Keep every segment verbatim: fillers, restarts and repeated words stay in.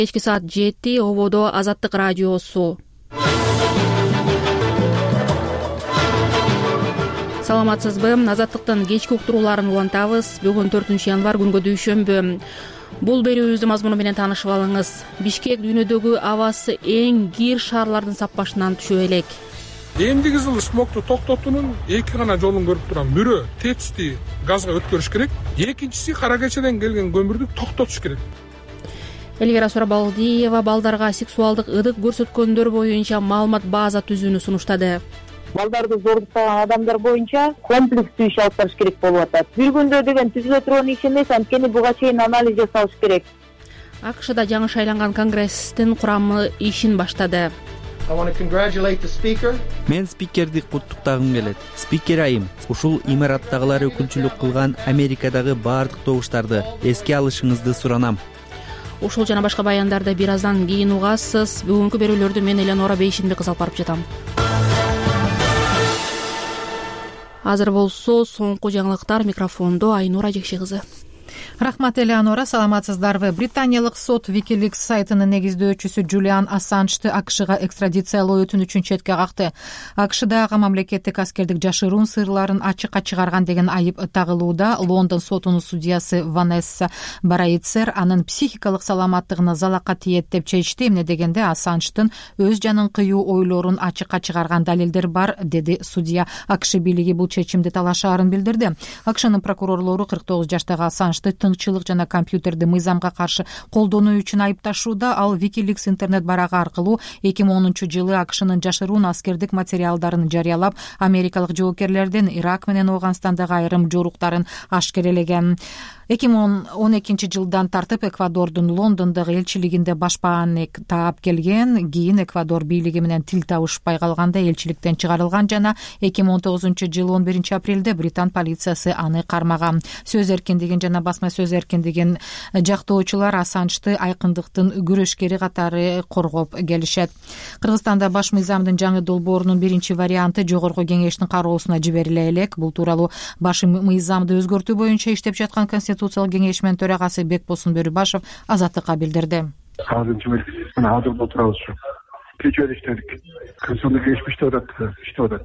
Кечки саат жети ободо Азаттык радиосу. Саламатсызбы? Азаттыктын кечки уктурууларын улантабыз. Бүгүн төртүнчү январь күнгө дүйшөмбү. Бул берүүбүздүн мазмуну менен таанышып алыңыз. Бишкек дүйнөдөгү абасы эң кир шаарлардын саппашынан түшө элек. Эмдиги жылы смогту токтотуунун эки гана жолун көрүп турам. Бирөө тетисти газга өткөрүш керек, экинчиси кара кечеден келген көмүрдү токтотуш керек. Элвира Сурабалдиева балдарга сексуалдык ыдык көрсөткөндөр боюнча маалымат база түзүүнү сунуштады. Балдарды зордуктаган адамдар боюнча комплекстүү иш алып барыш керек болуп атат. Бир күндө деген түзүлө турган иш эмес, анткени буга чейин анализ жасалыш керек. АКШда жаңы шайланган конгресстин курамы ишин баштады. Мен спикерди куттуктагым келет. Спикер айым, ушул имараттагылар өкүлчүлүк кылган Америкадагы баардык добуштарды эске алышыңызды суранам. Ушул жана башка баяндарды бир аздан кийин угасыз. Бүгүнкү берүүлөрдү мен Эленора Бейшинбек кыз алып барып жатам. Азыр болсо соңку жаңылыктар, микрофондо Айнура Жекши кызы. Рахмат, Элеонора, саламатсыздарбы? Британиялык сот Wikileaks сайтынын негиздөөчүсү Джулиан Ассанжды АКШга экстрадициялоо өтүнүчүн четке какты. АКШда ага мамлекеттик аскердик жашыруун сырларын ачыкка чыгарган деген айып тагылууда. Лондон сотунун судьясы Ванесса Бараицер анын психикалык саламаттыгына залакка тиет деп чечти. Эмне дегенде Ассанждын өз жанын кыюу ойлорун ачыкка чыгарган далилдер бар, деди судья. АКШ бийлиги бул чечимди талашаарын билдирди. АКШнын прокурорлору кырк тогуз жаштагы Ассанжды тыңчылык жана компьютерди мыйзамга каршы колдонуу үчүн айыпташууда. Ал Wikileaks интернет барагы аркылуу эки миң онунчу жылы АКШнын жашыруун аскердик материалдарын жарыялап, америкалык жоокерлердин Ирак менен Ооганстандагы айрым жоруктарын ашкерелеген. эки миң он экинчи жылдан тартып Эквадордун Лондондогу элчилигинде башпаанек таап келген. Кийин Эквадор бийлиги менен тил табышпай калганда элчиликтен чыгарылган жана эки миң он тогузунчу жылы он биринчи апрелде британ полициясы аны кармаган. Сөз эркиндигин жана басма сөз эркиндигин жактоочулар Ассанжды айкындыктын күрөшкери катары коргоп келишет. Кыргызстанда баш мыйзамдын жаңы долбоорунун биринчи варианты жогорку кеңештин кароосуна жибериле элек. Бул тууралуу баш мыйзамды өзгөртүү боюнча иштеп жаткан Конституциялык кеңешмин төрагасы Бекбосун Бөрүбашев Азаттыкка билдирди. Азырынча мен азыр отурабыз ушу. Кечээ иштедик. Конституциялык кеңеш иштеп атат, иштеп атат.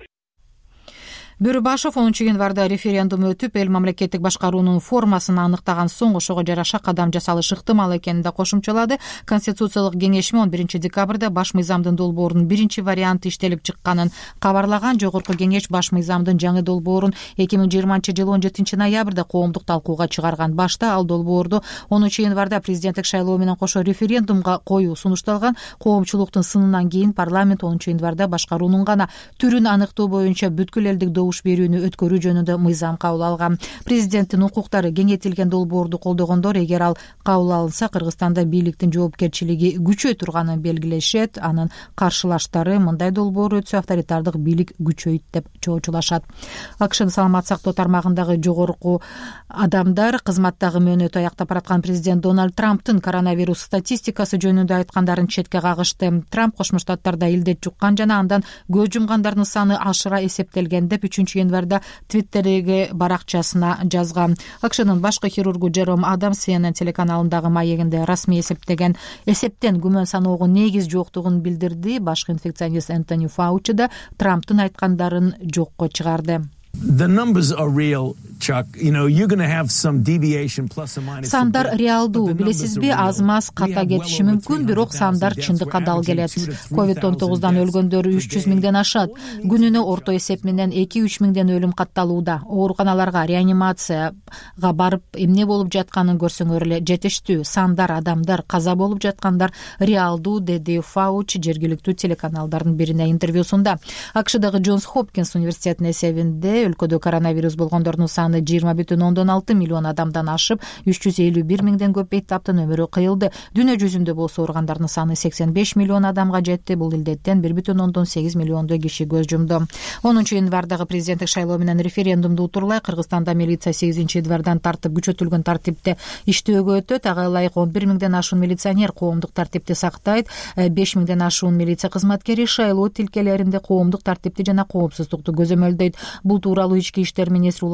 Бөрүбашев онунчу январда референдум өтүп, эл мамлекеттик башкаруунун формасын аныктаган соң ошого жараша кадам жасалышы ыктымал экенин да кошумчалады. Конституциялык кеңешми он биринчи декабрда баш мыйзамдын долбоорунун биринчи варианты иштелип чыкканын кабарлаган. Жогорку кеңеш баш мыйзамдын жаңы долбоорун эки миң жыйырманчы жылы он жетинчи ноябрда коомдук талкууга чыгарган. Башта ал долбоорду онунчу январда президенттик шайлоо менен кошо референдумга коюу сунушталган. Коомчулуктун сынынан кийин парламент онунчу январда башкаруунун гана түрүн аныктоо боюнча бүткүл элдик добуш берүүнү өткөрүү жөнүндө мыйзам кабыл алган. Президенттин укуктары кеңейтилген долбоорду колдогондор эгер ал кабыл алынса, Кыргызстанда бийликтин жоопкерчилиги күчөй турганын белгилешет. Анын каршылаштары мындай долбоор өтсө авторитардык бийлик күчөйт деп чоочулашат. АКШнын саламат сактоо тармагындагы жогорку адамдар кызматтагы мөөнөтү аяктап бараткан президент Дональд Трамптын коронавирус статистикасы жөнүндө айткандарын четке кагышты. Трамп Кошмо Штаттарда илдет жуккан жана андан көз жумгандардын саны ашыра эсептелген деп үчүнчү январда Твиттердеги баракчасына жазган. АКШнын башкы хирургу Джером Адамс Си Эн Эн телеканалындагы маегинде расмий эсептеген эсептен күмөн саноого негиз жоктугун билдирди. Башкы инфекционист Энтони Фаучи да Трамптын айткандарын жокко чыгарды. The numbers are real, Chuck. You know, you're going to have some deviation plus or minus. Сандар реалдуу, билесизби, аз-маз ката кетиши мүмкүн, бирок сандар чындыкка дал келет. ковид он тогуздан өлгөндөр үч жүз миңден ашат. Күнүнө орто эсеп менен эки үч миңден өлүм катталууда. Ооруканаларга, реанимацияга барып эмне болуп жатканын көрсөңөр эле жетиштүү. Сандар, адамдар, каза болуп жаткандар реалдуу, деди Фауч жергиликтүү телеканалдардын бирине интервьюсунда. АКШдагы Джонс Хопкинс университетинин эсебинде өлкөдө коронавирус болгондордун саны жыйырма бүтүн ондон алты миллион адамдан ашып, үч жүз элүү бир миңден көп бейтаптын өмүрү кыйылды. Дүйнө жүзүндө болсо ооругандардын саны сексен беш миллион адамга жетти. Бул илдеттен бир бүтүн ондон сегиз миллиондой киши көз жумду. онунчу январдагы президенттик шайлоо менен референдумду утурлай Кыргызстанда милиция сегизинчи январдан тартып күчөтүлгөн тартипте иштөөгө өтөт. Ага ылайык он бир миңден ашуун милиционер коомдук тартипти сактайт. беш миңден ашуун милиция кызматкери шайлоо тилкелеринде коомдук тартипти жана коопсуздукту көзөмөлдөйт. Бул тууралуу ички иштер министри Улан Нияз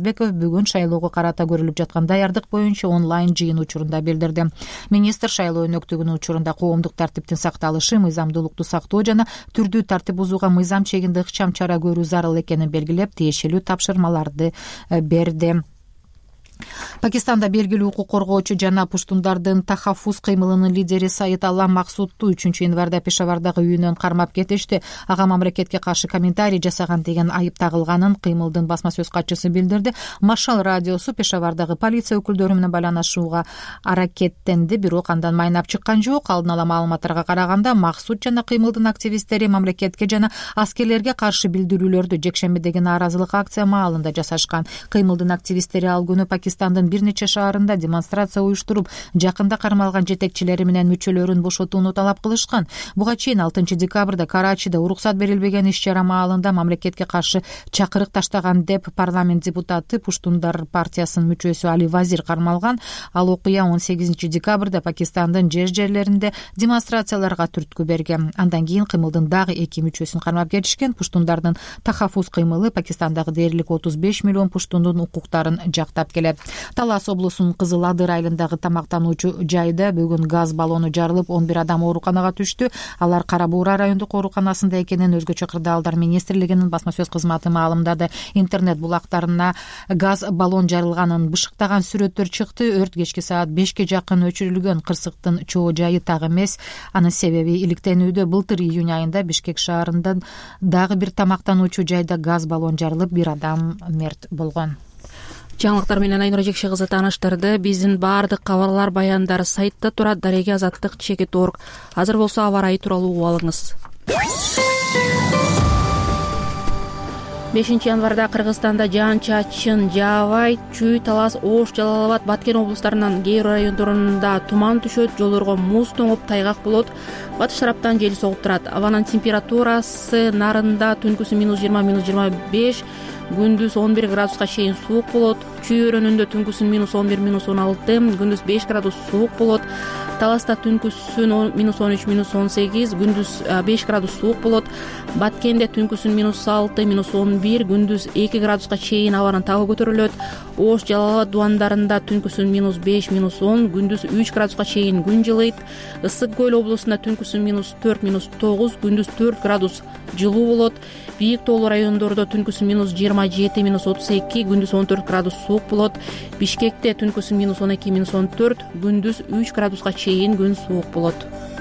Оразбеков бүгүн шайлоого карата көрүлүп жаткан даярдык боюнча онлайн жыйын учурунда билдирди. Министр шайлоо өнөктүгүнүн учурунда коомдук тартиптин сакталышы, мыйзамдуулукту сактоо жана түрдүү тартип бузууга мыйзам чегинде ыкчам чара көрүү зарыл экенин белгилеп, тиешелүү тапшырмаларды берди. Пакистанда белгилүү укук коргоочу жана пуштундардын тахаффуз кыймылынын лидери Саид Алла Максудту үчүнчү январда Пешавардагы үйүнөн кармап кетишти. Ага мамлекетке каршы комментарий жасаган деген айып тагылганын кыймылдын басма сөз катчысы билдирди. Машал радиосу Пешавардагы полиция өкүлдөрү менен байланышууга аракеттенди, бирок андан майнап чыккан жок. Алдын ала маалыматтарга караганда, Максуд жана кыймылдын активисттери мамлекетке жана аскерлерге каршы билдирүүлөрдү жекшембидеги нааразылык акция маалында жасашкан. Кыймылдын активисттери ал күнү Пакистандын бир нече шаарында демонстрация уюштуруп, жакында кармалган жетекчилери менен мүчөлөрүн бошотууну талап кылышкан. Буга чейин алтынчы декабрда Карачида уруксат берилбеген иш-чара маалында мамлекетке каршы чакырык таштаган деп парламент депутаты Пуштундар партиясынын мүчөсү Али Вазир кармалган. Ал окуя он сегизинчи декабрда Пакистандын жер жерлеринде демонстрацияларга түрткү берген. Андан кийин кыймылдын дагы эки мүчөсүн кармап кетишкен. Пуштундардын тахаффуз кыймылы Пакистандагы дээрлик отуз беш миллион пуштундун укуктарын жактап келет. Талас облусунун Кызыл Адыр айылындагы тамактануучу жайда бүгүн газ баллону жарылып, он бир адам ооруканага түштү. Алар Кара Буура райондук ооруканасында экенин өзгөчө кырдаалдар министрлигинин басма сөз кызматы маалымдады. Интернет булактарына газ баллон жарылганын бышыктаган сүрөттөр чыкты. Өрт кечки саат бешке жакын өчүрүлгөн. Кырсыктын чоо жайы так эмес. Анын себеби иликтенүүдө. Былтыр июнь айында Бишкек шаарында дагы бир тамактануучу жайда газ баллон жарылып, бир адам мерт болгон. Жаңылыктар менен Айнура Жекше кызы тааныштырды. Биздин баардык кабарлар, баяндар сайтта турат. Дареге азаттык чекит точка орг. Азыр болсо аба ырайы тууралуу угуп алыңыз. бешинчи январда Кыргызстанда жаан-чачын жаабайт. Чүй, Талас, Ош, Жалал Абад, Баткен облустарынын кээ бир райондорунда туман түшөт, жолдорго муз тоңуп, тайгак болот. Батыш тараптан жел согуп турат. Абанын температурасы нарында түнкүсү минус жыйырма, минус жыйырма беш, күндүз он бир градуска чейин суук болот. Чүй өрөөнүндө түнкүсүн минус он бир, минус он алты, күндүз беш градус суук болот. Таласта түнкүсүн минус он үч, минус он сегиз, күндүз беш градус суук болот. Баткенде түнкүсүн минус алты, минус он бир, күндүз эки градуска чейин абанын табы көтөрүлөт. Ош, Жалал Абад дубандарында түнкүсүн минус беш, минус он, күндүз үч градуска чейин күн жылыйт. Ысык көл облусунда түнкүсүн минус төрт, минус тогуз, күндүз төрт градус жылуу болот. Бийик тоолуу райондордо түнкүсүн минус жыйырма жети, минус отуз эки, күндүз он төрт градус суук болот. Бишкекте түнкүсүн минус он эки, минус он төрт, күндүз үч градуска чейин күн суук болот.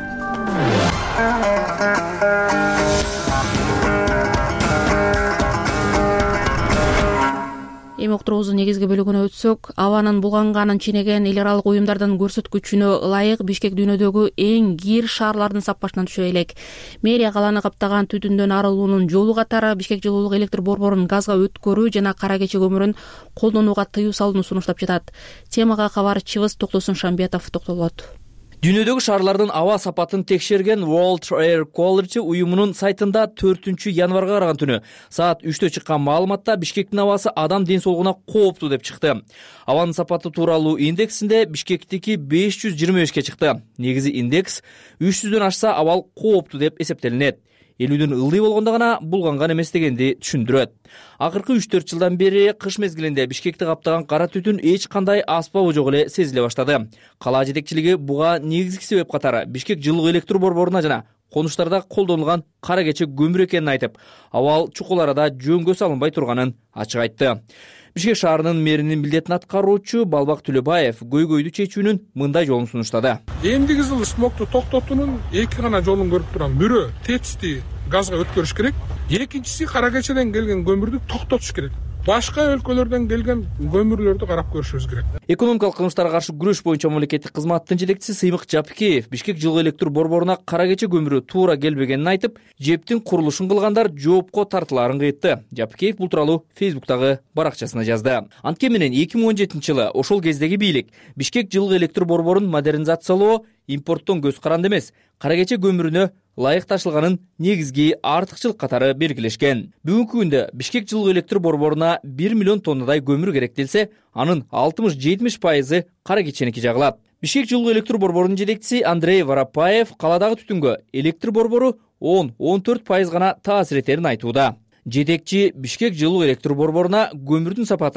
Эми уктуруубуздун негизги бөлүгүнө өтсөк, абанын булганганын ченеген эл аралык уюмдардын көрсөткүчүнө ылайык Бишкек дүйнөдөгү эң кир шаарлардын саппашынан түшө элек. Мэрия каланы каптаган түтүндөн арылуунун жолу катары Бишкек жылуулук электр борборун газга өткөрүү жана кара кече көмүрүн колдонууга тыюу салууну сунуштап жатат. Темага кабарчыбыз Токтосун Шамбетов токтолот. Дүйнөдөгү шаарлардын аба сапатын текшерген World Air Quality уюмунун сайтында төртүнчү январга караган түнү саат үчтө чыккан маалыматта Бишкектин абасы адам ден соолугуна кооптуу деп чыкты. Абанын сапаты тууралуу индексинде Бишкектики беш жүз жыйырма бешке чыкты. Негизи индекс үч жүздөн ашса абал кооптуу деп эсептелинет. элүүдөн ылдый болгондо гана булганган эмес дегенди түшүндүрөт. Акыркы үч төрт жылдан бери кыш мезгилинде Бишкекти каптаган кара түтүн эч кандай аспабы жок эле сезиле баштады. Кала жетекчилиги буга негизги себеп катары Бишкек жылуу электр борборуна жана конуштарда колдонулган кара кече көмүр экенин айтып, абал чукул арада жөнгө салынбай турганын ачык айтты. Бишкек шаарынын мэринин милдетин аткаруучу Балбак Түлөбаев көйгөйдү чечүүнүн мындай жолун сунуштады. Эмдиги жылы смогту токтотуунун эки гана жолун көрүп турам. Бирөө тетисти газга өткөрүш керек. Экинчиси кара кечеден келген көмүрдү токтотуш керек. Башка өлкөлөрдөн келген көмүрлөрдү карап көрүшүбүз керек. Экономикалык кылмыштарга каршы күрөш боюнча мамлекеттик кызматтын жетекчиси Сыймык Жапкеев Бишкек жылуу электр борборуна кара кече көмүрү туура келбегенин айтып, жептин курулушун кылгандар жоопко тартылаарын кыйтты. Жапкеев бул тууралуу Фейсбуктагы баракчасына жазды. Анткени менен эки миң он жетинчи жылы ошол кездеги бийлик Бишкек жылуу электр борборун модернизациялоо, импорттон көз каранды эмес, кара кече көмүрүнө ылайык ташылганын негизги артыкчылык катары белгилешкен. Бүгүнкү күндө Бишкек жылуу электр борборуна бир миллион тоннадай көмүр керектелсе, анын алтымыш жетимиш пайызы кара кеченики жагылат. Бишкек жылуу электр борборунун жетекчиси Андрей Воропаев каладагы түтүнгө электр борбору он — он төрт пайыз гана таасир этерин айтууда. Жетекчи Бишкек жылуу электр борборуна көмүрдүн сапаты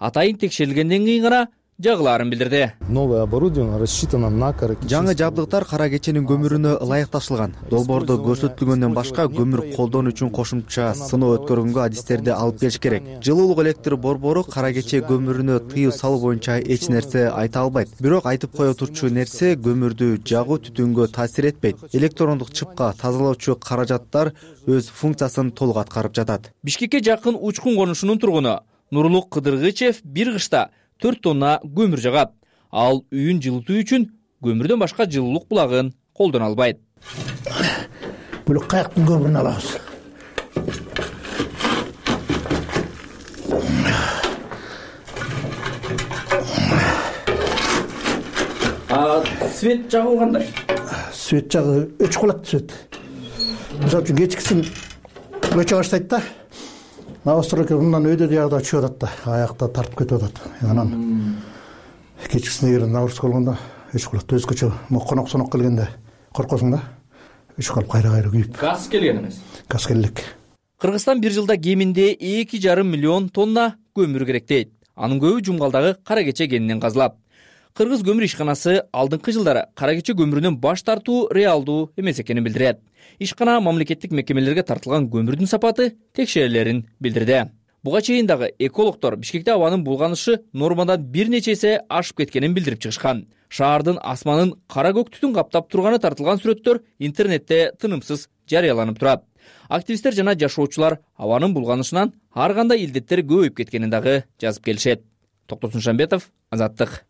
атайын текшерилгенден кийин гана жагылаарын билдирди. Новое оборудование рассчитано на жаңы жабдыктар кара кеченин көмүрүнө ылайыкташылган. Долбоордо көрсөтүлгөндөн башка көмүр колдон үчүн кошумча сыноо өткөргөнгө адистерди алып келиш керек. Жылуулук электр борбору кара кече көмүрүнө тыюу салуу боюнча эч нерсе айта албайт. Бирок айтып кое турчу нерсе көмүрдү жагуу түтүнгө таасир этпейт. Электрондук чыпка тазалоочу каражаттар өз функциясын толук аткарып жатат. Бишкекке жакын Учкун конушунун тургуну Нурлук Кыдыргычев бир кышта төрт тонна көмүр жагат. Ал үйүн жылытуу үчүн көмүрдөн башка жылуулук булагын колдоно албайт. Бул каяктын көмүрүн алабыз. А свет жагуу кандай? Свет жагуу өчүп калат свет. Мисалы үчүн кечкисин өчө баштайт да. Настройка мындан өйдө жагда чыгып атат да, аякта тартып кетип атат. Анан кечкисине келген нагрузка болгондо өчүп калат. Өзгөчө конок сонок келгенде коркосуң да. Өчүп калып кайра-кайра күйүп. Газ келген эмес. Газ келек. Кыргызстан бир жылда кеминде эки жарым миллион тонна көмүр керек дейт. Анын көбү Жумгалдагы кара кече кенинен казылат. Кыргыз көмүр ишканасы алдыңкы жылдары кара кече көмүрүнөн баш тартуу реалдуу эмес экенин билдирет. Ишкана мамлекеттик мекемелерге тартылган көмүрдүн сапаты текшерилерин билдирди. Буга чейин дагы экологдор Бишкекте абанын булганышы нормадан бир нече эсе ашып кеткенин билдирип чыгышкан. Шаардын асманын кара көк түтүн каптап турганы тартылган сүрөттөр интернетте тынымсыз жарыяланып турат. Активисттер жана жашоочулар абанын булганышынан ар кандай илдеттер көбөйүп кеткенин дагы жазып келишет. Токтосун Шамбетов, Азаттык.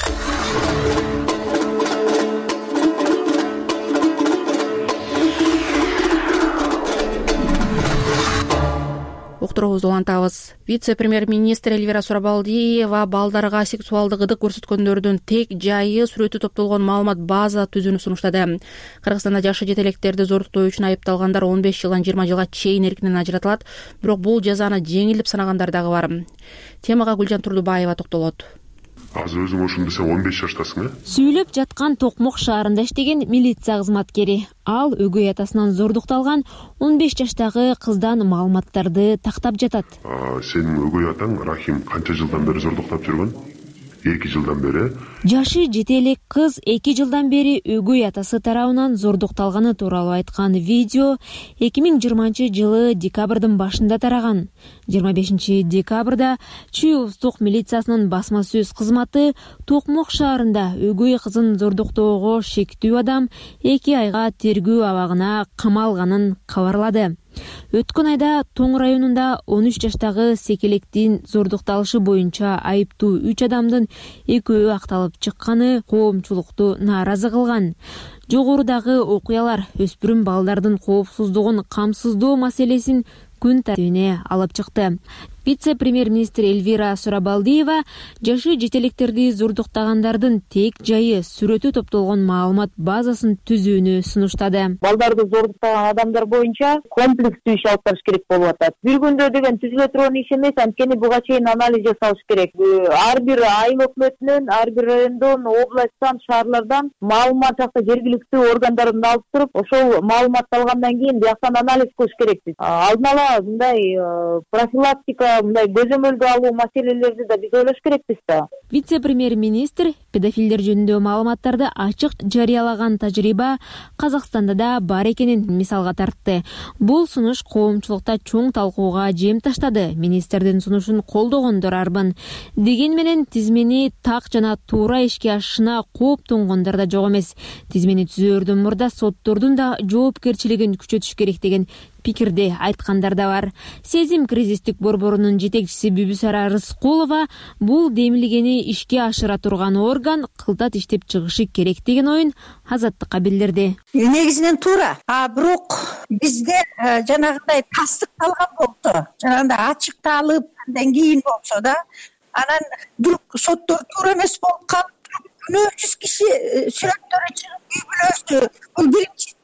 Уктуруубузду улантабыз. Вице-премьер-министр Эльвира Сурабалдиева балдарга сексуалдык ыдык көрсөткөндөрдүн тек жайы сүрөтү топтолгон маалымат база түзүүнү сунуштады. Кыргызстанда жашы жете электерди зордуктоо үчүн айыпталгандар он беш жылдан жыйырма жылга чейин эркинен ажыратылат. Бирок бул жазаны жеңил деп санагандар дагы бар. Темага Гүлжан Турдубаева токтолот. Азыр өзүң ошондо сен он беш жаштасың, э? Сүйлөп жаткан Токмок шаарында иштеген милиция кызматкери. Ал өгөй атасынан зордукталган он беш жаштагы кыздан маалыматтарды тактап жатат. Сенин өгөй атаң Рахим канча жылдан бери зордуктап жүргөн? эки жылдан бери. Жашы жете элек кыз эки жылдан бери өгөй атасы тарабынан зордукталганы тууралуу айткан видео эки миң жыйырманчы жылы декабрдын башында тараган. жыйырма бешинчи декабрда Чүй-Устук милициясынын басма сөз кызматы Токмок шаарында өгөй кызын зордуктоого шектүү адам эки айга тергөө абагына камалганын кабарлады. Өткөн айда Тоң районунда он үч жаштагы секелектин зордукталышы боюнча айыптуу үч адамдын экөө акталып чыкканы коомчулукту нааразы кылган. Жогорудагы окуялар өспүрүм балдардын коопсуздугун камсыздоо маселесин күн тартибине алып чыкты. Вице-премьер-министр Эльвира Сурабалдиева жашы жетелектерди зордуктагандардын тек жайы сүрөтү топтолгон маалымат базасын түзүүнү сунуштады. Балдарды зордуктаган адамдар боюнча комплекстүү иш алып барыш керек болуп атат. Бир күндө деген түзүлө турган иш эмес, анткени буга чейин анализ жасалыш керек. Ар бир айыл өкмөтүнөн, ар бир райондон, областтан, шаарлардан маалымат жакта жергиликтүү органдардан алып туруп, ошол маалыматты алгандан кийин бияктан анализ кылыш керекпиз. Алдын ала мындай профилактика, мындай көзөмөлдү алуу маселелерди да биз ойлош керекпиз да. Вице-премьер-министр педофилдер жөнүндө маалыматтарды ачык жарыялаган тажрыйба Казакстанда да бар экенин мисалга тартты. Бул сунуш коомчулукта чоң талкууга жем таштады. Министрдин сунушун колдогондор арбын. Деген менен тизмени так жана туура ишке ашышына кооптонгондор да жок эмес. Тизмени түзөөрдөн мурда соттордун да жоопкерчилигин күчөтүш керек деген пикирди айткандар да бар. Сезим кризистик борборунун жетекчиси Бүбүсара Рыскулова бул демилгени ишке ашыра турган орган кылтат иштеп чыгышы керек деген оюн Азаттыкка билдирди. Негизинен туура. А бирок бизде жанагындай тастыкталган болсо, жанагындай ачыкталып, андан кийин болсо да, анан бир соттор туура эмес болуп калып, күнөө жүз киши сүрөттөрү чыгып үй бүлөсү, бул биринчи.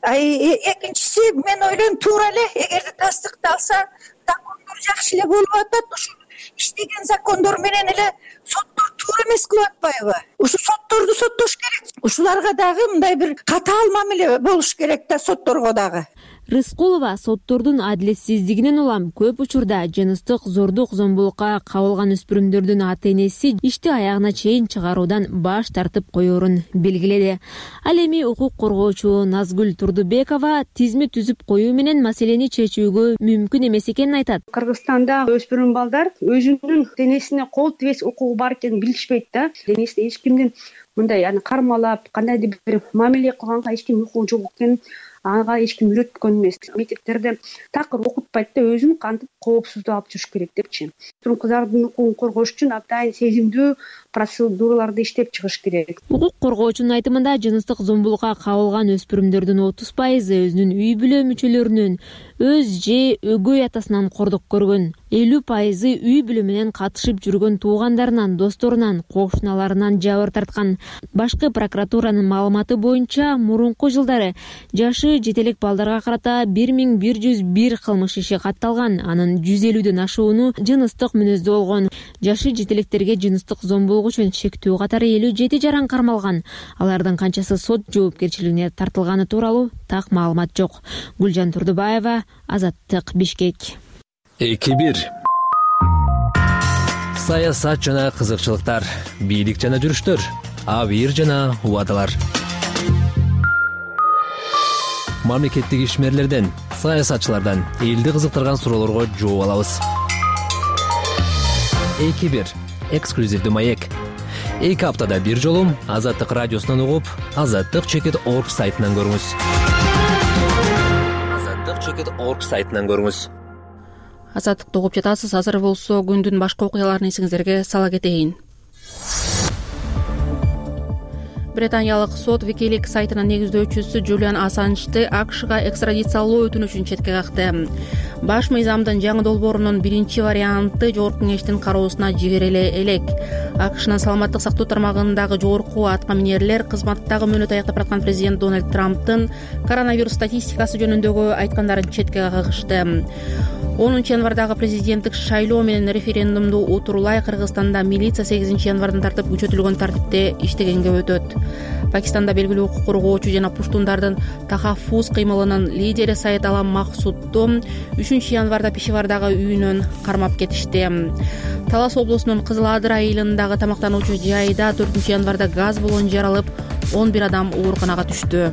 Экинчиси, мен ойлойм туура эле, эгерде тастыкталса, закондор жакшы эле болуп атат. Ушу иштеген закондор менен эле соттор туура эмес кылып атпайбы? Ушу сотторду соттош керек. Ушуларга дагы мындай бир катаал мамиле болуш керек да, сотторго дагы. Рыскулова соттордун адилетсиздигинен улам көп учурда жыныстык зордук зомбулукка кабылган өспүрүмдөрдүн ата энеси ишти аягына чейин чыгаруудан баш тартып коерун белгиледи. Ал эми укук коргоочу Назгүл Турдубекова тизме түзүп коюу менен маселени чечүүгө мүмкүн эмес экенин айтат. Кыргызстанда өспүрүм балдар өзүнүн денесине кол тийбес укугу бар экенин билишпейт да. Денесине эч кимдин мындай аны кармалап, кандайдыр бир мамиле кылганга эч ким укугу жок экенин, ага эч ким үйрөткөн эмес. Мектептерде такыр окутпайт да, өзүн кантип коопсуздук алып жүрүш керек депчи. Кыздардын укугун коргош үчүн абдан сезимдүү процедураларды иштеп чыгыш керек. Укук коргоочунун айтымында жыныстык зомбулукка кабылган өспүрүмдөрдүн отуз пайызы өзүнүн үй бүлө мүчөлөрүнөн, өз же өгөй атасынан кордук көргөн. элүү пайызы үй бүлө менен катышып жүргөн туугандарынан, досторунан, кошуналарынан жабыр тарткан. Башкы прокуратуранын маалыматы боюнча мурунку жылдары жашы жете элек балдарга карата бир миң бир жүз бир кылмыш иши катталган. Анын жүз элүүдөн ашууну жыныстык мүнөздүү болгон. Жашы жете электерге жыныстык зомбулук үчүн шектүү катары элүү жети жаран кармалган. Алардын канчасы сот жоопкерчилигине тартылганы тууралуу так маалымат жок. Гүлжан Турдубаева, Азаттык, Бишкек. эки бир саясат жана кызыкчылыктар, бийлик жана жүрүштөр, абийир жана убадалар. Мамлекеттик ишмерлерден, саясатчылардан элди кызыктырган суроолорго жооп алабыз. эки бир эксклюзивдүү маек. эки аптада бир жолу Азаттык радиосунан угуп, азаттык чекит орг сайтынан көрүңүз. азаттык чекит орг сайтынан көрүңүз. Азаттыкты угуп жатасыз. Азыр болсо күндүн башка окуяларын эсиңиздерге сала кетейин. Британиялык сот Wikileaks сайтынын негиздөөчүсү Джулиан Ассанжды АКШга экстрадициялоо өтүнүшүн четке какты. Баш мыйзамдын жаңы долбоорунун биринчи варианты жогорку кеңештин кароосуна жибериле элек. АКШнын саламаттык сактоо тармагындагы жогорку аткаминерлер кызматтагы мөөнөтү аяктап бараткан президент Дональд Трамптын коронавирус статистикасы жөнүндөгү айткандарын четке какышты. онунчу январдагы президенттик шайлоо менен референдумду утурулай Кыргызстанда милиция сегизинчи январдан тартып күчөтүлгөн тартипте иштегенге өтөт. Пакистанда белгилүү укук коргоочу жана пуштундардын тахаффуз кыймылынын лидери Саид Алам Максудду үчүнчү январда Пешевардагы үйүнөн кармап кетишти. Талас облусунун Кызыл Адыр айылындагы тамактануучу жайда төртүнчү январда газ баллон жарылып, он бир адам ооруканага түштү.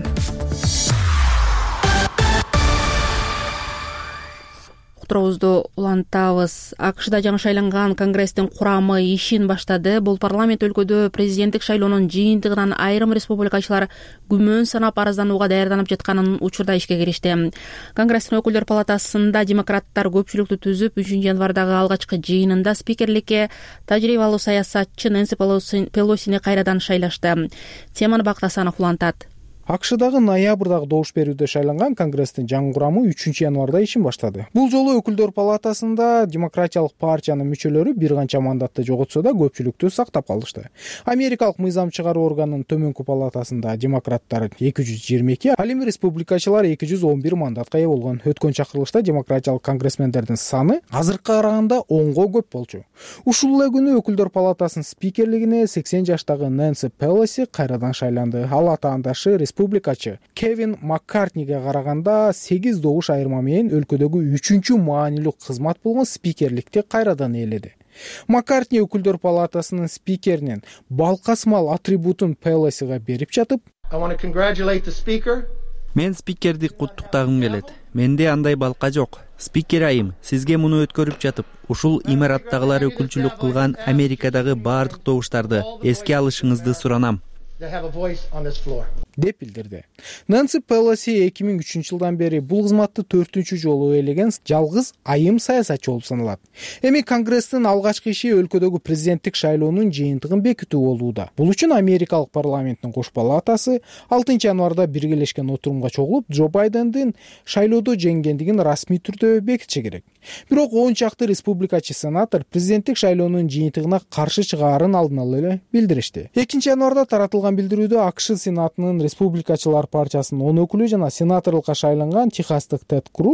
Уктуруубузду улантабыз. АКШда жаңы шайланган Конгресстин курамы ишин баштады. Бул парламент өлкөдө президенттик шайлоонун жыйынтыгынан айрым республикачылар күмөн санап арызданууга даярданып жатканын учурда ишке киришти. Конгресстин өкүлдөр палатасында демократтар көпчүлүктү түзүп, үчүнчү январдагы алгачкы жыйынында спикерликке тажрыйбалуу саясатчы Нэнси Пелосини кайрадан шайлашты. Теманы Бакыт Асанов улантат. АКШдагы ноябрдагы добуш берүүдө шайланган Конгресстин жаңы курамы үчүнчү январда ишин баштады. Бул жолу өкүлдөр палатасында демократиялык партиянын мүчөлөрү бир канча мандатты жоготсо да көпчүлүктү сактап калышты. Америкалык мыйзам чыгаруу органынын төмөнкү палатасында демократтар эки жүз жыйырма эки, ал эми республикачылар эки жүз он бир мандатка ээ болгон. Өткөн чакырылышта демократиялык конгрессмендердин саны азыркыга караганда онго көп болчу. Ушул эле күнү өкүлдөр палатасынын спикерлигине сексен жаштагы Нэнси Пелоси кайрадан шайланды. Ал атаандашы республикачы Кевин Маккартниге караганда сегиз добуш айырма менен өлкөдөгү үчүнчү маанилүү кызмат болгон спикерликти кайрадан ээледи. Маккартни өкүлдөр палатасынын спикеринин балкасмал атрибутун Пелосига берип жатып, мен спикерди куттуктагым келет. Менде андай балка жок. Спикер айым, сизге муну өткөрүп жатып, ушул имараттагылар өкүлчүлүк кылган Америкадагы баардык добуштарды эске алышыңызды суранам. деп билдирди. Нэнси Пелоси эки миң үчүнчү жылдан бери бул кызматты төртүнчү жолу ээлеген жалгыз айым саясатчы болуп саналат. Эми Конгресстин алгачкы иши өлкөдөгү президенттик шайлоонун жыйынтыгын бекитүү болууда. Бул үчүн Америкалык парламенттин кош палатасы алтынчы январда биргелешкен отурумга чогулуп, Джо Байдендин шайлоодо жеңгендигин расмий түрдө бекитиши керек. Бирок он чакты республикачы сенатор президенттик шайлоонун жыйынтыгына каршы чыгаарын алдын ала эле билдиришти. экинчи январда таратылган билдирүүдө АКШ сенатынын республикачылар партиясынын он өкүлү жана сенаторлукка шайланган техастык Тед Круз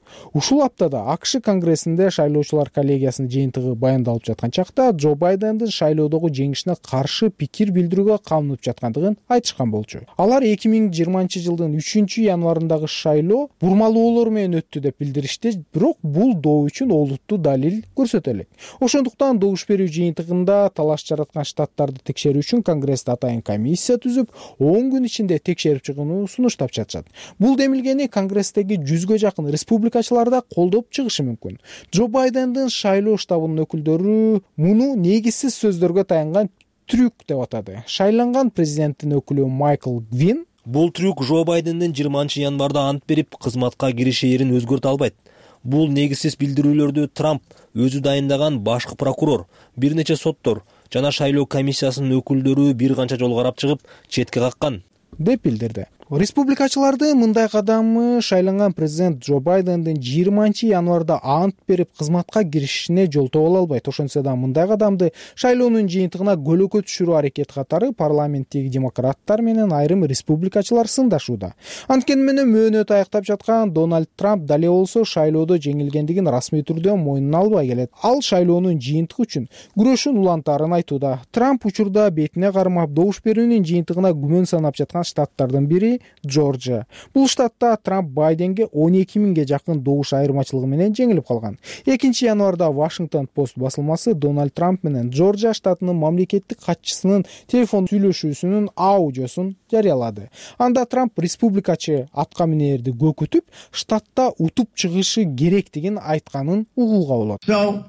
Ушул аптада акш конгрессинде шайлоочулар коллегиясынын жыйынтыгы баяндалып жаткан чакта Джо Байдендин шайлоодогу жеңишине каршы пикир билдирүүгө камынып жаткандыгын айтышкан болчу. Алар эки миң жыйырманчы жылдын үчүнчү январындагы шайлоо бурмалоолор менен өттү деп билдиришти, бирок бул доо үчүн олуттуу далил көрсөтө элек. Ошондуктан добуш берүү жыйынтыгында талаш жараткан штаттарды текшерүү үчүн конгрессте атайын комиссия түзүп, он күн ичинде текшерип чыгууну сунуштап жатышат. Бул демилгени конгресстеги жүзгө жакын республикачылар да колдоп чыгышы мүмкүн. Джо Байдендин шайлоо штабынын өкүлдөрү муну негизсиз сөздөргө таянган трюк деп атады. Шайланган президенттин өкүлү Майкл Гвин: бул трюк Джо Байдендин жыйырманчы январда ант берип, кызматка кириши эрин өзгөртө албайт. Бул негизсиз билдирүүлөрдү Трамп өзү дайындаган башкы прокурор, бир нече соттор жана шайлоо комиссиясынын өкүлдөрү бир канча жолу карап чыгып, четке каккан деп билдирди. Республикачыларды мындай кадамы шайланган президент Джо Байдендин жыйырманчы январда ант берип кызматка киришине жолтоо боло албайт. Ошентсе да мындай кадамды шайлоонун жыйынтыгына көлөкө түшүрүү аракети катары парламенттеги демократтар менен айрым республикачылар сындашууда. Анткени менен мөөнөтү аяктап жаткан Дональд Трамп дале болсо шайлоодо жеңилгендигин расмий түрдө мойнуна албай келет. Ал шайлоонун жыйынтыгы үчүн күрөшүн улантаарын айтууда. Трамп учурда бетине кармап добуш берүүнүн жыйынтыгына күмөн санап жаткан штаттардын бири Джорджия. Бул штатта Трамп Байденге он эки миңге жакын добуш айырмачылыгы менен жеңилип калган. экинчи январда Washington Post басылмасы Дональд Трамп менен Джорджия штатынын мамлекеттик катчысынын телефон сүйлөшүүсүнүн аудиосун жарыялады. Анда Трамп республикачы атка минерди көкүтүп, штатта утуп чыгышы керектигин айтканын угууга болот.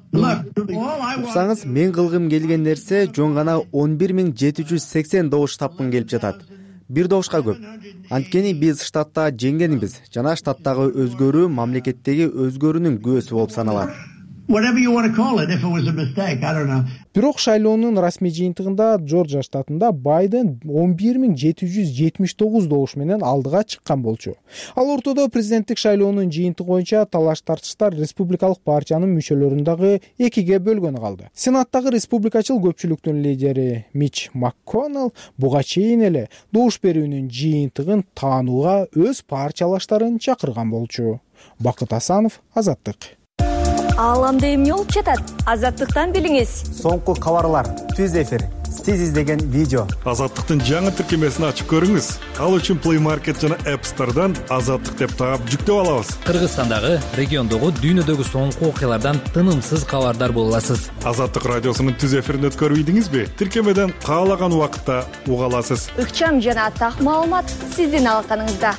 Уксаңыз, мен кылгым келген нерсе жөн гана он бир миң жети жүз сексен добуш тапкым келип жатат. Бир добушка көп. Анткени биз штатта жеңгенбиз жана штаттагы өзгөрүү мамлекеттеги өзгөрүүнүн күбөсү болуп саналат. Бирок шайлоонун расмий жыйынтыгында Джорджия штатында Байден он бир миң жети жүз жетимиш тогуз добуш менен алдыга чыккан болчу. Ал ортодо президенттик шайлоонун жыйынтыгы боюнча талаш тартыштар республикалык партиянын мүчөлөрүн дагы экиге бөлгөнү калды. Сенаттагы республикачыл көпчүлүктүн лидери Мич МакКоннелл буга чейин эле добуш берүүнүн жыйынтыгын таанууга өз партиялаштарын чакырган болчу. Бакыт Асанов, Азаттык. Ааламда эмне болуп жатат? Азаттыктан билиңиз. Соңку кабарлар, түз эфир, сиз издеген видео. Азаттыктын жаңы тиркемесин ачып көрүңүз. Ал үчүн Play Market жана App Store'дан Азаттык деп таап жүктөп алабыз. Кыргызстандагы, региондогу, дүйнөдөгү соңку окуялардан тынымсыз кабардар боло аласыз. Азаттык радиосунун түз эфирин өткөрүп ийдиңизби? Тиркемеден каалаган убакытта уга аласыз. Ыкчам жана так маалымат сиздин алаканыңызда.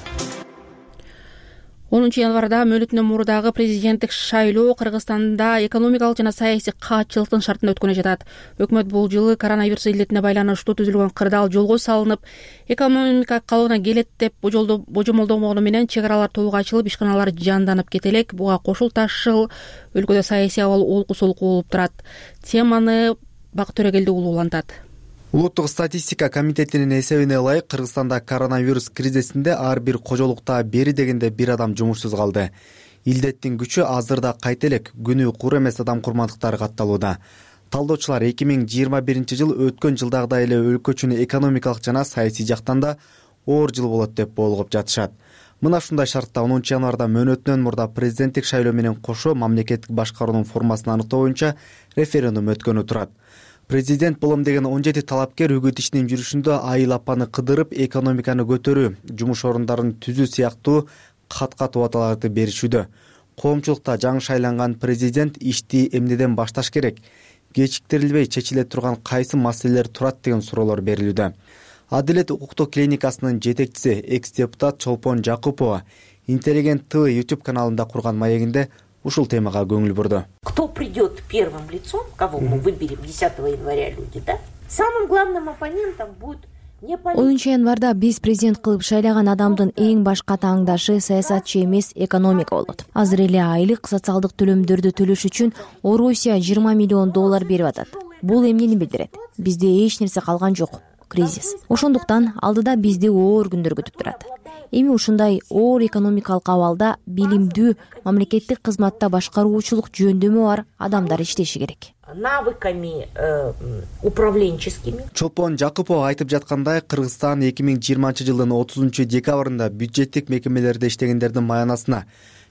онунчу январда мөөнөтүнөн мурдагы президенттик шайлоо Кыргызстанда экономикалык жана саясий каатчылыктын шартында өткөнү жатат. Өкмөт бул жылы коронавирус илдетине байланыштуу түзүлгөн кырдаал жолго салынып, экономика калыбына келет деп божомолдогону менен чек аралар толук ачылып, ишканалар жанданып кете элек. Буга кошулташыл өлкөдө саясий абал олку солку болуп турат. Теманы Бакыт Төрөгелди уулу улантат. Улуттук статистика комитетинин эсебине ылайык Кыргызстанда коронавирус кризисинде ар бир кожолукта бери дегенде бир адам жумушсуз калды. Илдеттин күчү азырда кайта элек, күнү кур эмес адам курмандыктары катталууда. Талдоочулар эки миң жыйырма биринчи жыл өткөн жылдагыдай эле өлкө үчүн экономикалык жана саясий жактан да оор жыл болот деп болгоп жатышат. Мына ушундай шартта онунчу январда мөөнөтүнөн мурда президенттик шайлоо менен кошо мамлекеттик башкаруунун формасын аныктоо боюнча референдум өткөнү турат. Президент болом деген он жети талапкер үгүт ишинин жүрүшүндө айыл апаны кыдырып, экономиканы көтөрүү, жумуш орундарын түзүү сыяктуу кат-кат убадаларды беришүүдө. Коомчулукта жаңы шайланган президент ишти эмнеден башташ керек, кечиктирилбей чечиле турган кайсы маселелер турат деген суроолор берилүүдө. Адилет укуктук клиникасынын жетекчиси экс-депутат Чолпон Жакупова Интеллигент ТВ YouTube каналында курган маегинде ушул темага көңүл бурду. Кто придет первым лицом, кого мы выберем десятого января люди, да? Самым главным оппонентом будет не политик. онунчу январда биз президент кылып шайлаган адамдын эң башка таңдашы саясатчы эмес, экономика болот. Азыр эле айлык социалдык төлөмдөрдү төлөш үчүн Орусия жыйырма миллион доллар берип атат. Бул эмнени билдирет? Бизде эч нерсе калган жок. Кризис. Ошондуктан алдыда бизди оор күндөр күтүп турат. Эми ушундай оор экономикалык абалда билимдүү, мамлекеттик кызматта башкаруучулук жөндөмү бар адамдар иштеши керек. Навыками управленческими. Чолпон Жакупова айтып жаткандай, Кыргызстан эки миң жыйырманчы жылдын отузунчу декабрында бюджеттик мекемелерде иштегендердин маянасына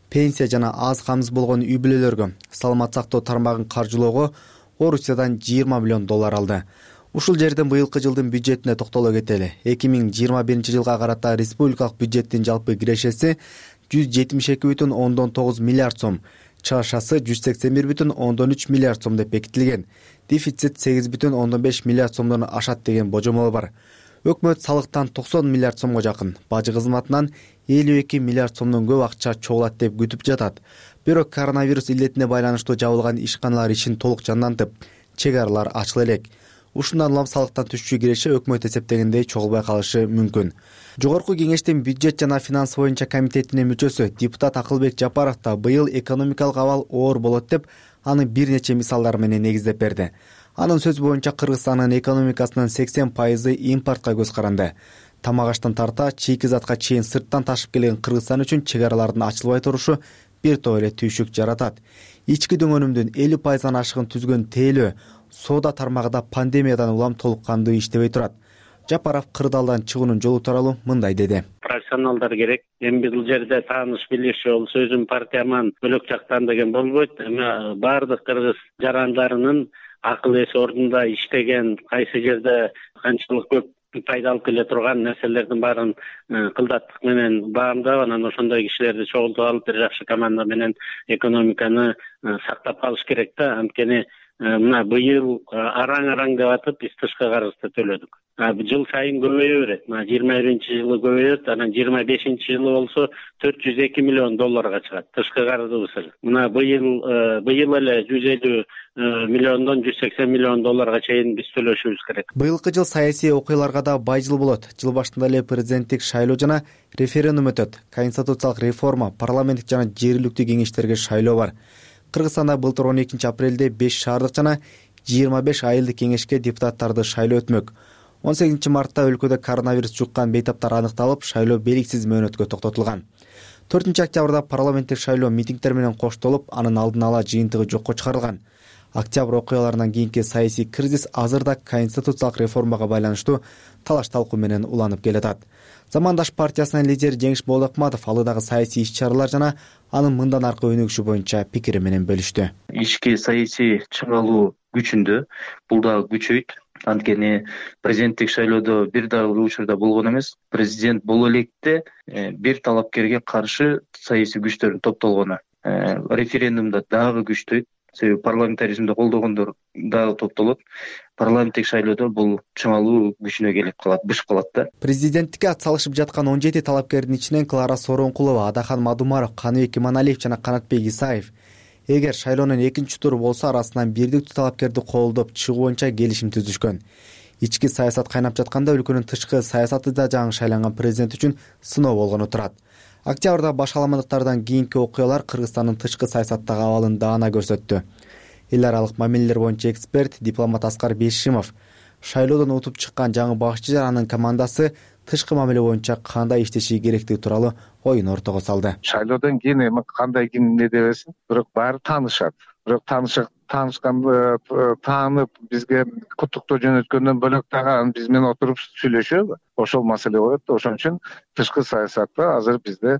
пенсия жана аз камсыз болгон үй бүлөлөргө саламат сактоо тармагын каржылоого Орусиядан жыйырма миллион доллар алды. Ушул жерден быйылкы жылдын бюджетине токтоло кетели. эки миң жыйырма биринчи жылга карата республикалык бюджеттин жалпы кирешеси жүз жетимиш эки бүтүн ондон тогуз миллиард сом, чыгашасы жүз сексен бир бүтүн ондон үч миллиард сом деп бекитилген. Дефицит сегиз бүтүн ондон беш миллиард сомдон ашат деген божомол бар. Өкмөт салыктан токсон миллиард сомго жакын, бажы кызматынан элүү эки миллиард сомдон көп акча чогулат деп күтүп жатат. Бирок коронавирус илетине байланыштуу жабылган ишканалар ишин толук жандантып, чек аралар ачыла элек. Ушундан улам салыктан түшчү киреше өкмөт эсептегендей чогулбай калышы мүмкүн. Жогорку кеңештин бюджет жана финанс боюнча комитетинин мүчөсү депутат Акылбек Жапаров да быйыл экономикалык абал оор болот деп аны бир нече мисалдар менен негиздеп берди. Анын сөзү боюнча Кыргызстандын экономикасынын сексен пайызы импортко көз каранды. Тамак аштан тарта чийки затка чейин сырттан ташып келген Кыргызстан үчүн чек аралардын ачылбай турушу бир топ эле түйшүк жаратат. Ички дөңөнүмдүн элүү пайыздан ашыгын түзгөн тейлөө соода тармагында пандемиядан улам толук кандуу иштебей турат. Жапаров кырдаалдан чыгуунун жолу тууралуу мындай деди. Профессионалдар керек. Эми бул жерде тааныш билиши болсо өзүм партияман бөлөк жактан деген болбойт. Эми баардык кыргыз жарандарынын акыл эси ордунда иштеген, кайсы жерде канчалык көп пайда алып келе турган нерселердин баарын кылдаттык менен баамдап, анан ошондой кишилерди чогултуп алып бир жакшы команда менен экономиканы сактап калыш керек да. Анткени мына быйыл араң-араң деп атып биз тышкы карызды төлөдүк. Жыл сайын көбөйө берет. Мына жыйырма биринчи жылы көбөйөт, анан жыйырма бешинчи жылы болсо төрт жүз эки миллион долларга чыгат тышкы карызыбыз. Мына быйыл быйыл эле жүз элүү миллиондон жүз сексен миллион долларга чейин биз төлөшүбүз керек. Быйылкы жыл саясий окуяларга да бай жыл болот. Жыл башында эле президенттик шайлоо жана референдум өтөт. Конституциялык реформа, парламенттик жана жергиликтүү кеңештерге шайлоо бар. Кыргызстанда былтыр он экинчи апрелде беш шаардык жана жыйырма беш айылдык кеңешке депутаттарды шайлоо өтмөк. он сегизинчи мартта өлкөдө коронавирус жуккан бейтаптар аныкталып, шайлоо белгисиз мөөнөткө токтотулган. төртүнчү октябрда парламенттик шайлоо митингдер менен коштолуп, анын алдын ала жыйынтыгы жокко чыгарылган. Октябрь окуяларынан кийинки саясий кризис азыр да конституциялык реформага байланыштуу талаш-талкуу менен уланып келатат. Замандаш партиясынын лидери Жеңиш Молдокматов алыдагы саясий иш-чаралар жана анын мындан аркы өнүгүшү боюнча пикири менен бөлүштү. Ички саясий чыңалуу күчүндө бул дагы күчөйт. Анткени президенттик шайлоодо бир дагы учурда болгон эмес. Президент боло электе бир талапкерге каршы саясий күчтөрдүн топтолгону. Референдумда дагы күчтөйт. Себеби парламентаризмди колдогондор дагы топтолот. Парламенттик шайлоодо бул чыңалуу күчүнө келип калат, быш калат да. Президенттикке ат салышып жаткан он жети талапкердин ичинен Клара Сооронкулова, Адахан Мадумаров, Каныбек Иманалиев жана Канатбек Исаев. Эгер шайлоонун экинчи туру болсо, арасынан бирдиктүү талапкерди колдоп чыгуу боюнча келишим түзүшкөн. Ички саясат кайнап жатканда өлкөнүн тышкы саясаты да жаңы шайланган президент үчүн сыноо болгону турат. Октябрда башаламадыктардан кийинки окуялар Кыргызстандын тышкы саясаттагы абалын даана көрсөттү. Эл аралык мамилелер боюнча эксперт, дипломат Аскар Бейшимов шайлоодон утуп чыккан жаңы багышчы жана анын командасы тышкы мамиле боюнча кандай иштеши керектиги тууралуу оюн ортого салды. Шайлоодон кийин эми кандай ким эмне дебесин, бирок баары таанышат. Бирок таанышат таанышканды таанып бизге куттуктоо жөнөткөндөн бөлөк дагы биз менен отуруп сүйлөшөбү? Ошол маселе болот. Ошон үчүн тышкы саясатта азыр бизде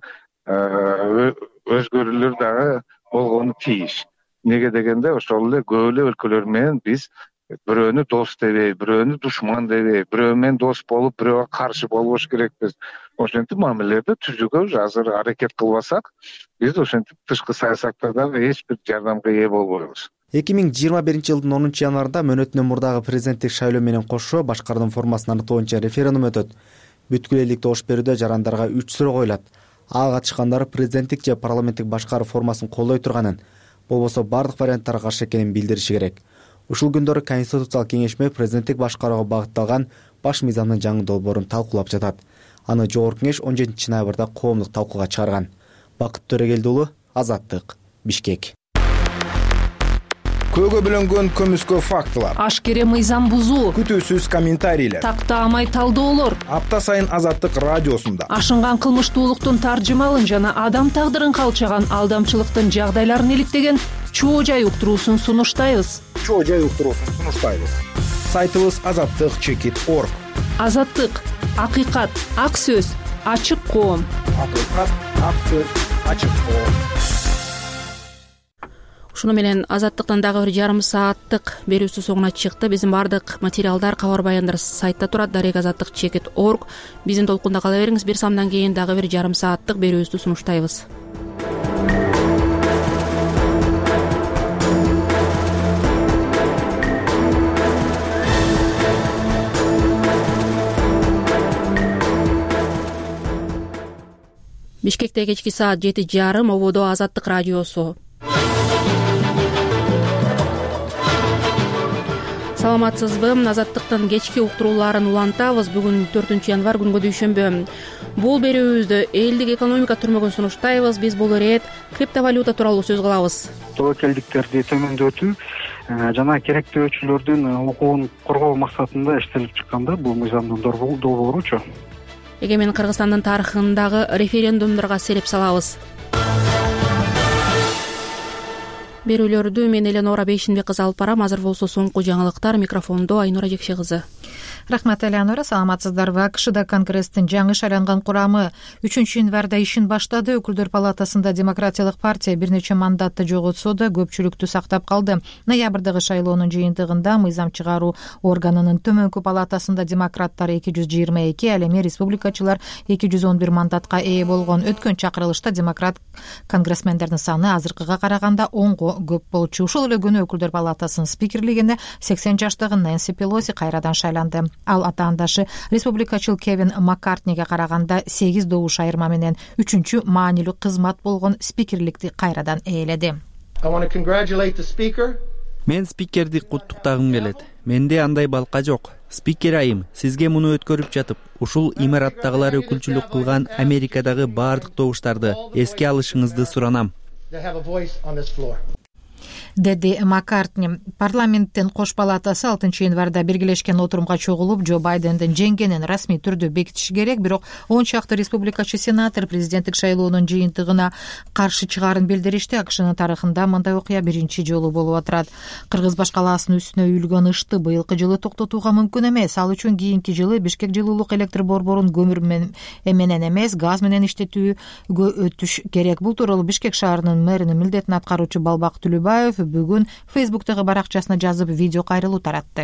өзгөрүүлөр дагы болгону тийиш. Неге дегенде ошол эле көп эле өлкөлөр менен биз бирөөнү дос дебей, бирөөнү душман дебей, бирөө менен дос болуп, бирөөгө каршы болбош керекпиз. Ошентип мамилелерди түзүүгө азыр аракет кылбасак, биз ошентип тышкы саясатта дагы эч бир жардамга ээ болбойбуз. эки миң жыйырма биринчи жылдын онунчу январында мөөнөтүнөн мурдагы президенттик шайлоо менен кошо башкардын формасын аныктоо боюнча референдум өтөт. Бүткүл элдик добуш берүүдө жарандарга үч суроо коюлат. Ага катышкандар президенттик же парламенттик башкаруу формасын колдой турганын, болбосо бардык варианттарга каршы экенин билдириши керек. Ушул күндөрү Конституциялык кеңешме президенттик башкарууга багытталган баш мыйзамдын жаңы долбоорун талкуулап жатат. Аны жогорку кеңеш он жетинчи ноябрда коомдук талкууга чыгарган. Бакыт Төрөгелди уулу, Азаттык, Бишкек. Көөгө бөлөнгөн көмүскө фактылар, ашкере мыйзам бузуу, күтүүсүз комментарийлер, тактаамай талдоолор апта сайын Азаттык радиосунда ашынган кылмыштуулуктун таржымалын жана адам тагдырын калчаган алдамчылыктын жагдайларын иликтеген чоо жай уктуруусун сунуштайбыз. Чоо жай уктуруусун сунуштайбыз. Сайтыбыз азаттык чекит точка орг. Азаттык, акыйкат, ак сөз, ачык коом. Акыйкат, ак сөз, ачык ушуну менен азаттыктын дагы бир жарым сааттык берүүсү соңуна чыкты. Биздин баардык материалдар, кабар баяндар сайтта турат, дарек азаттык чекит точка орг. Биздин толкунда кала бериңиз. Бир самдан кийин дагы бир жарым сааттык берүүбүздү сунуштайбыз. Бишкекте кечки саат жети жарым, ободо Азаттык радиосу. Саламатсызбы? Азаттыктын кечки уктурууларын улантабыз. Бүгүн төртүнчү январь, күнгө дүйшөмбү. Бул берүүбүздү элдик экономика түрмөгүн сунуштайбыз. Биз бул ирет криптовалюта тууралуу сөз кылабыз. Тобокелдиктерди төмөндөтүү жана керектөөчүлөрдүн укугун коргоо максатында иштелип чыкканда бул мыйзамдын долбооручу. Эгемен Кыргызстандын тарыхындагы референдумдорго селеп салабыз. Берүүлөрдү мен Эленора Бейшинбек кызы алып барам. Азыр болсо соңку жаңылыктар. Микрофондо Айнура Жекше кызы. Рахмат, Эленора. Саламатсыздарбы? АКШда Конгресстин жаңы шайланган курамы үчүнчү январда ишин баштады. Өкүлдөр палатасында Демократиялык партия бир нече мандатты жоготсо да көпчүлүктү сактап калды. Ноябрдагы шайлоонун жыйынтыгында мыйзам чыгаруу органынын төмөнкү палатасында демократтар эки жүз жыйырма эки, ал эми республикачылар эки жүз он бир мандатка ээ болгон. Өткөн чакырылышта демократ конгрессмендердин саны азыркыга караганда онго көп болчу. Ошол эле күнү өкүлдөр палатасынын спикерлигине сексен жаштагы Нэнси Пелоси кайрадан шайланды. Ал атаандашы республикачыл Кевин Маккартниге караганда сегиз добуш айырма менен үчүнчү маанилүү кызмат болгон спикерликти кайрадан ээледи. Мен спикерди куттуктагым келет. Менде андай балка жок. Спикер айым, сизге муну өткөрүп жатып, ушул имараттагылар өкүлчүлүк кылган Америкадагы баардык добуштарды эске алышыңызды суранам, деди Маккартни. Парламенттин кош палатасы алтынчы январда биргелешкен отурумга чогулуп, Джо Байдендин жеңгенин расмий түрдө бекитиши керек, бирок он чакты республикачы сенатор президенттик шайлоонун жыйынтыгына каршы чыгаарын билдиришти. АКШнын тарыхында мындай окуя биринчи жолу болуп отурат. Кыргыз башкаласынын үстүнө үйүлгөн ышты быйылкы жылы токтотууга мүмкүн эмес. Ал үчүн кийинки жылы Бишкек жылуулук электр борборун көмүр менен эмес, газ менен иштетүүгө өтүш керек. Бул тууралуу Бишкек шаарынын мэринин милдетин аткаруучу Балбак Түлүбаев бүгүн Фейсбуктагы баракчасына жазып видео кайрылуу таратты.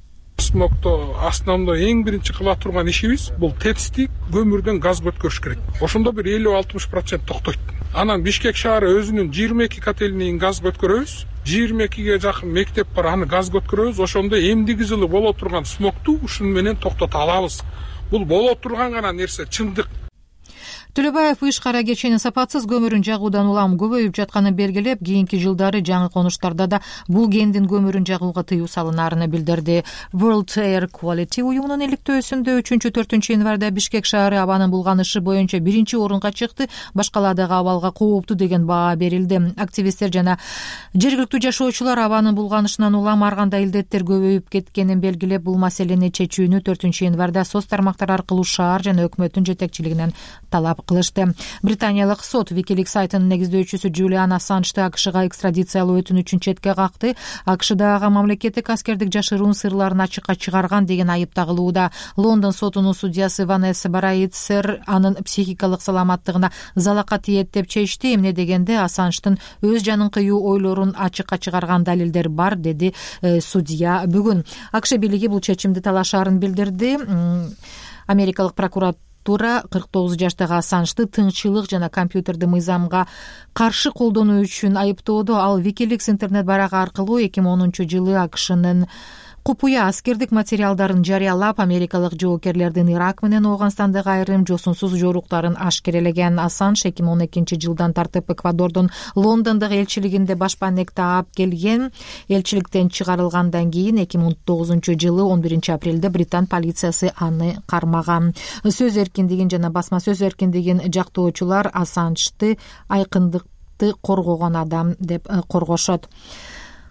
Смокто основно эң биринчи кыла турган ишибиз бул тетсти көмүрдөн газга өткөрүш керек. Ошондо бир элүү алтымыш процент токтойт. Анан Бишкек шаары өзүнүн жыйырма эки котельнийин газга өткөрөбүз. жыйырма экиге жакын мектеп бар, аны газга өткөрөбүз. Ошондо эмдиги жылы боло турган смокту ушун менен токтото алабыз. Бул боло турган гана нерсе, чындык. Түлөбаев иш кара кеченин сапатсыз көмүрүн жагуудан улам көбөйүп жатканын белгилеп, кийинки жылдары жаңы конуштарда да бул кендин көмүрүн жагууга тыюу салынарын билдирди. World Air Quality уюмунун иликтөөсүндө үчүнчү төртүнчү январда Бишкек шаары абанын булганышы боюнча биринчи орунга чыкты. Башкалардагы абалга кооптуу деген баа берилди. Активисттер жана жергиликтүү жашоочулар абанын булганышынан улам ар кандай илдеттер көбөйүп кеткенин белгилеп, бул маселени чечүүнү төртүнчү январда соц тармактар аркылуу шаар жана өкмөттүн жетекчилигинен талап кылышты. Британиялык сот Wikileaks сайтынын негиздөөчүсү Джулиан Ассанжды АКШга экстрадициялоо өтүнүчүн четке какты. АКШдагы мамлекеттик аскердик жашыруун сырларын ачыкка чыгарган деген айып тагылууда. Лондон сотунун судьясы Ванесса Бараитсер анын психикалык саламаттыгына залака тиет деп чечти. Эмне дегенде Ассанждын өз жанын кыюу ойлорун ачыкка чыгарган далилдер бар, деди э, судья бүгүн. АКШ бийлиги бул чечимди талашаарын билдирди. Америкалык прокуратура Тура кырк тогуз жаштагы Ассанжды тынччылык жана компьютерди мыйзамга каршы колдонуу үчүн айыптоодо. Ал Wikileaks интернет барагы аркылуу эки миң онунчу жылы АКШнын купуя аскердик материалдарын жарыялап, америкалык жоокерлердин Ирак менен Ооганстандагы айрым жосунсуз жоруктарын ашкерелеген. Ассанж эки миң он экинчи жылдан тартып Эквадордун Лондондогу элчилигинде башпанек таап келген. Элчиликтен чыгарылгандан кийин эки миң он тогузунчу жылы он биринчи апрелде Британ полициясы аны кармаган. Сөз эркиндигин жана басма сөз эркиндигин жактоочулар Ассанжды айкындыкты коргогон адам деп коргошот.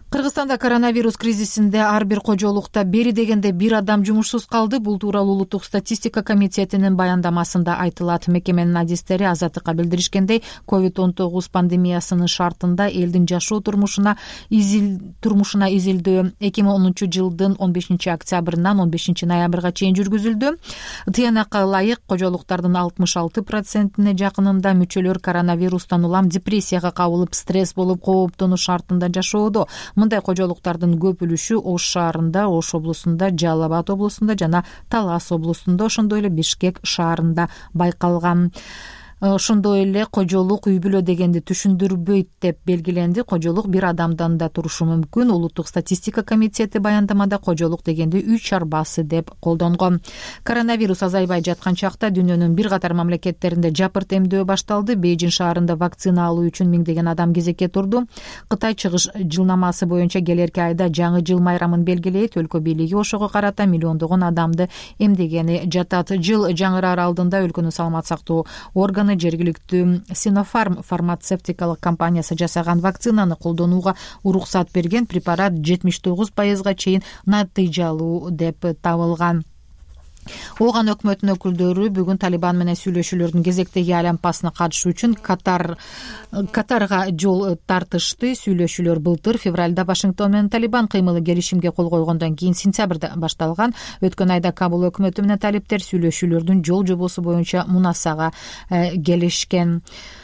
Кыргызстанда коронавирус кризисинде ар бир кожолукта бери дегенде бир адам жумушсуз калды. Бул тууралуу улуттук статистика комитетинин баяндамасында айтылат. Мекеменин адистери Азаттыкка билдиришкендей, ковид он тогуз пандемиясынын шартында элдин жашоо турмушуна изил турмушуна изилдөө эки миң онунчу жылдын он бешинчи октябрынан он бешинчи ноябрга чейин жүргүзүлдү. Тыянакка ылайык кожолуктардын алтымыш алты процентине жакынында мүчөлөр коронавирустан улам депрессияга кабылып, стресс болуп, кооптонуу шартында жашоодо. Мындай кожолуктардын көп үлүшү Ош шаарында, Ош облусунда, Жалал Абад облусунда жана Талас облусунда, ошондой эле Бишкек шаарында байкалган. Ошондой эле кожолук үй бүлө дегенди түшүндүрбөйт деп белгиленди. Кожолук бир адамдан да турушу мүмкүн. Улуттук статистика комитети баяндамада кожолук дегенди үй чарбасы деп колдонгон. Коронавирус азайбай жаткан чакта дүйнөнүн бир катар мамлекеттеринде жапырт эмдөө башталды. Бейжин шаарында вакцина алуу үчүн миңдеген адам кезекке турду. Кытай чыгыш жылнамасы боюнча келерки айда жаңы жыл майрамын белгилейт. Өлкө бийлиги ошого карата миллиондогон адамды эмдегени жатат. Жыл жаңыраар алдында өлкөнүн саламат сактоо органы жергиликтүү Синофарм фармацевтикалык компаниясы жасаган вакцинаны колдонууга уруксат берген. Препарат жетимиш тогуз пайызга чейин натыйжалуу деп табылган. Ооган өкмөттүн өкүлдөрү бүгүн Талибан менен сүйлөшүүлөрдүн кезектеги айланпасына катышуу үчүн Катар Катарга жол тартышты. Сүйлөшүүлөр былтыр февралда Вашингтон менен Талибан кыймылы келишимге кол койгондон кийин сентябрда башталган. Өткөн айда Кабул өкмөтү менен талиптер сүйлөшүүлөрдүн жол жобосу боюнча мунасага келишкен.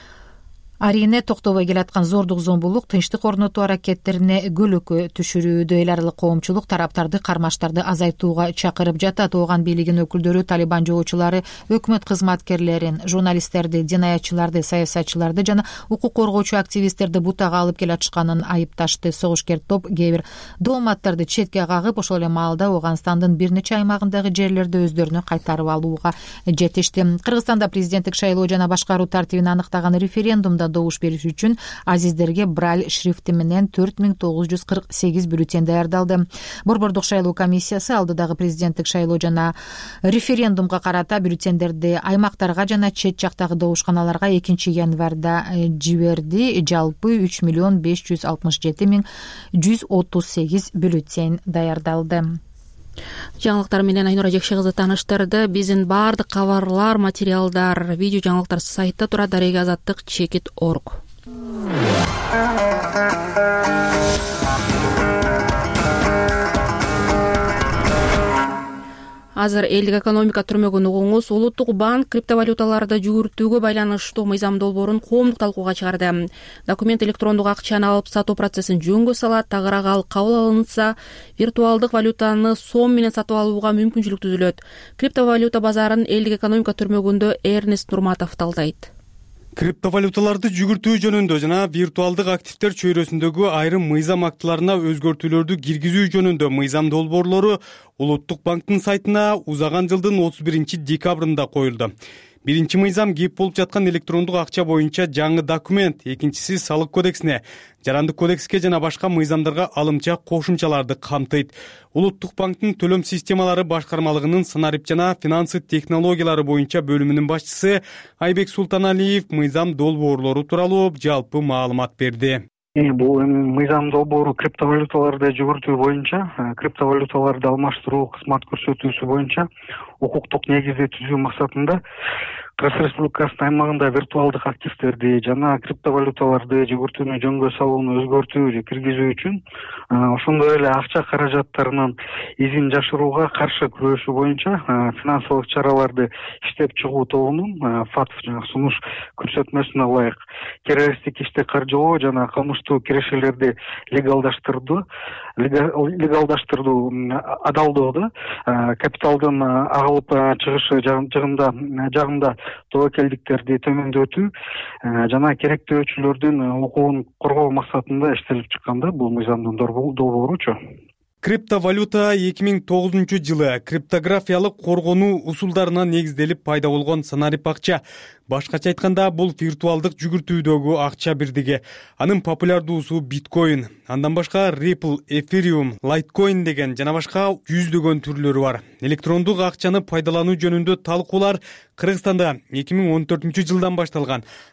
Арине токтобой келаткан зордук зомбулук тынчтык орнотуу аракеттерине көлөкө түшүрүүдө. Эл аралык коомчулук тараптарды кармаштарды азайтууга чакырып жатат. Ооган бийлигинин өкүлдөрү Талибан жоочулары өкмөт кызматкерлерин, журналисттерди, динаятчыларды, саясатчыларды жана укук коргоочу активисттерди бутага алып келатышканын айыпташты. Согушкер топ кээ бир дооматтарды четке кагып, ошол эле маалда Ооганстандын бир нече аймагындагы жерлерди өздөрүнө кайтарып алууга жетишти. Кыргызстанда президенттик шайлоо жана башкаруу тартибин аныктаган референдумда добуш бериш үчүн азиздерге брайль шрифти менен төрт миң тогуз жүз кырк сегиз бюллетень даярдалды. Борбордук шайлоо комиссиясы алдыдагы президенттик шайлоо жана референдумга карата бюллетендерди аймактарга жана чет жактагы добушканаларга экинчи январда жиберди. Жалпы үч миллион беш жүз алтымыш жети миң жүз отуз сегиз бюллетень даярдалды. Жаңылыктар менен Айнура Жекше кызы тааныштырды. Биздин баардык кабарлар, материалдар, видео жаңылыктар сайтта турат. Дарега азаттык чекит точка орг. Азыр элдик экономика түрмөгүн угуңуз. Улуттук банк криптовалюталарды жүгүртүүгө байланыштуу мыйзам долбоорун коомдук талкууга чыгарды. Документ электрондук акчаны алып сатуу процессин жөнгө салат. Тагыраак ал кабыл алынса, виртуалдык валютаны сом менен сатып алууга мүмкүнчүлүк түзүлөт. Криптовалюта базарын элдик экономика түрмөгүндө Эрнест Нурматов талдайт. Криптовалюталарды жүгүртүү жөнүндө жана виртуалдык активдер чөйрөсүндөгү айрым мыйзам актыларына өзгөртүүлөрдү киргизүү жөнүндө мыйзам долбоорлору Улуттук банктын сайтына узаган жылдын отуз биринчи декабрында коюлду. Биринчи мыйзам кеп болуп жаткан электрондук акча боюнча жаңы документ, экинчиси салык кодексине, жарандык кодекске жана башка мыйзамдарга алымча кошумчаларды камтыйт. Улуттук банктын төлөм системалары башкармалыгынын санарип жана финансы технологиялары боюнча бөлүмүнүн башчысы Айбек Султаналиев мыйзам долбоорлору тууралуу жалпы маалымат берди. Бул мыйзам долбоору криптовалюталарды жүгүртүү боюнча, криптовалюталарды алмаштыруу кызмат көрсөтүүсү боюнча укуктук негизди түзүү максатында Кыргыз Республикасынын аймагында виртуалдык активдерди жана криптовалюталарды жүгүртүүнү жөнгө салууну өзгөртүү же киргизүү үчүн, ошондой эле акча каражаттарынын изин жашырууга каршы күрөшүү боюнча финансылык чараларды иштеп чыгуу тобунун ФАТФ жана сунуш көрсөтмөсүнө ылайык террористтик ишти каржылоо жана кылмыштуу кирешелерди легалдаштырды легалдаштыруу адалдоодо капиталдын агылып чыгышы жагында жагында тобокелдиктерди төмөндөтүү жана керектөөчүлөрдүн укугун коргоо максатында иштелип чыкканда бул мыйзамдын долбооручу. Криптовалюта эки миң тогузунчу жылы криптографиялык коргонуу усулдарына негизделип пайда болгон санарип акча. Башкача айтканда, бул виртуалдык жүгүртүүдөгү акча бирдиги. Анын популярдуусу биткоин, андан башка Ripple, Ethereum, Litecoin деген жана башка жүздөгөн түрлөрү бар. Электрондук акчаны пайдалануу жөнүндө талкуулар Кыргызстанда эки миң он төртүнчү жылдан башталган.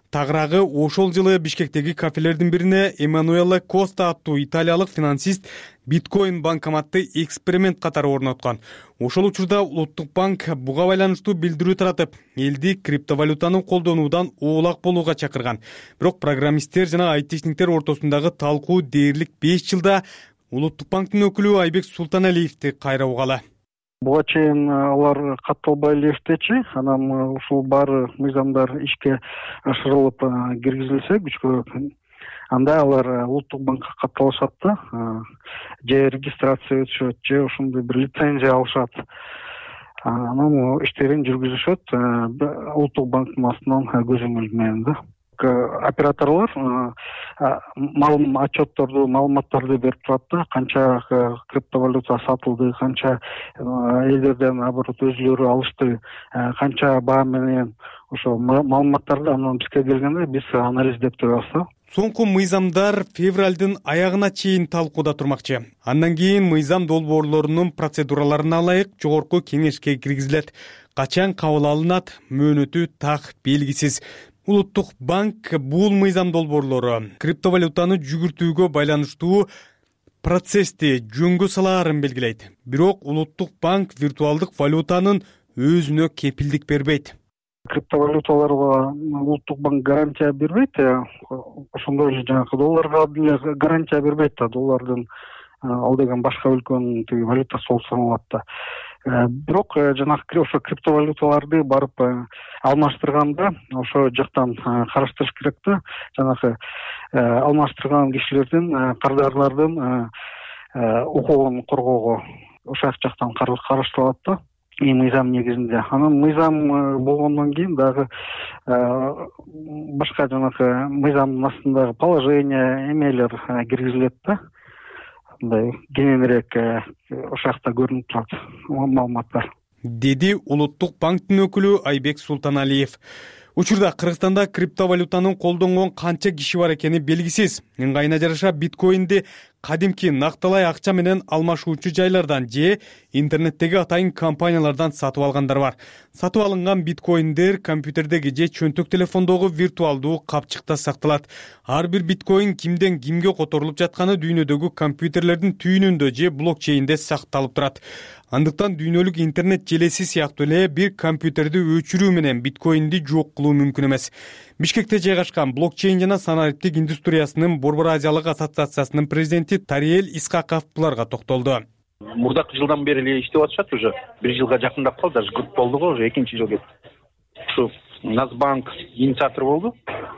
Тагыраагы ошол жылы Бишкектеги кафелердин бирине Эммануэле Коста аттуу италиялык финансист биткоин банкоматты эксперимент катары орноткон. Ошол учурда Улуттук банк буга байланыштуу билдирүү таратып, элди криптовалютаны колдонуудан оолак болууга чакырган. Бирок программисттер жана айтишниктер ортосундагы талкуу дээрлик беш жылда Улуттук банктын өкүлү Айбек Султаналиевди кайра угалы. Буга чейин алар катталбай элекетечи, анан ушул баары мыйзамдар ишке ашырылып киргизилсе күчкө, анда алар Улуттук банкка катталышат да, же регистрация өтүшөт, же ошондой бир лицензия алышат. Анан иштерин жүргүзүшөт Улуттук банктын астынан көзөмөл менен да. Операторлор малым отчетторду, маалыматтарды берип турат да, канча криптовалюта сатылды, канча элдерден наоборот өзүлөрү алышты, канча баа менен ошо маалыматтарды анан бизге келгенде биз анализдеп турабыз да. Соңку мыйзамдар февралдын аягына чейин талкууда турмакчы. Андан кийин мыйзам долбоорлорунун процедураларына ылайык жогорку кеңешке киргизилет. Качан кабыл алынат, мөөнөтү так белгисиз. Улуттук банк бул мыйзам долбоорлору криптовалютаны жүгүртүүгө байланыштуу процессти жөнгө салаарын белгилейт. Бирок Улуттук банк виртуалдык валютанын өзүнө кепилдик бербейт. Криптовалюталарга Улуттук банк гарантия бербейт, ошондой эле жанагы долларга деле гарантия бербейт да, доллардын ал деген башка өлкөнүн тиги валютасы болуп саналат да. Бирок жанагы ошо криптовалюталарды барып алмаштырганда ошо жактан караштырыш керек да. Жанагы алмаштырган кишилердин, кардарлардын укугун коргоого ошол жактан караштырылат да. И мыйзам негизинде. Анан мыйзам болгондон кийин дагы башка жанагы мыйзамдын астындагы положение эмелер киргизилет да. Мындай кененирээк ошол жакта көрүнүп турат маалыматтар. Деди Улуттук банктын өкүлү Айбек Султаналиев. Учурда Кыргызстанда криптовалютанын колдонгон канча киши бар экени белгисиз. Ыңгайына жараша биткоинди кадимки накталай акча менен алмашуучу жайлардан же интернеттеги атайын компаниялардан сатып алгандар бар. Сатып алынган биткоиндер компьютердеги же чөнтөк телефондогу виртуалдуу капчыкта сакталат. Ар бир биткоин кимден кимге которулуп жатканы дүйнөдөгү компьютерлердин түйүнүндө же блокчейнде сакталып турат. Андыктан дүйнөлүк интернет желеси сыяктуу эле бир компьютерди өчүрүү менен биткоинди жок кылуу мүмкүн эмес. Бишкекте жайгашкан блокчейн жана санариптик индустриясынын Борбор Азиялык ассоциациясынын президенти Тариел Исхаков буларга токтолду. Мурдакы жылдан бери эле иштеп атышат уже. Бир жылга жакындап калды, даже год болду го, уже экинчи жыл кетти. Ушу Насбанк инициатор болду.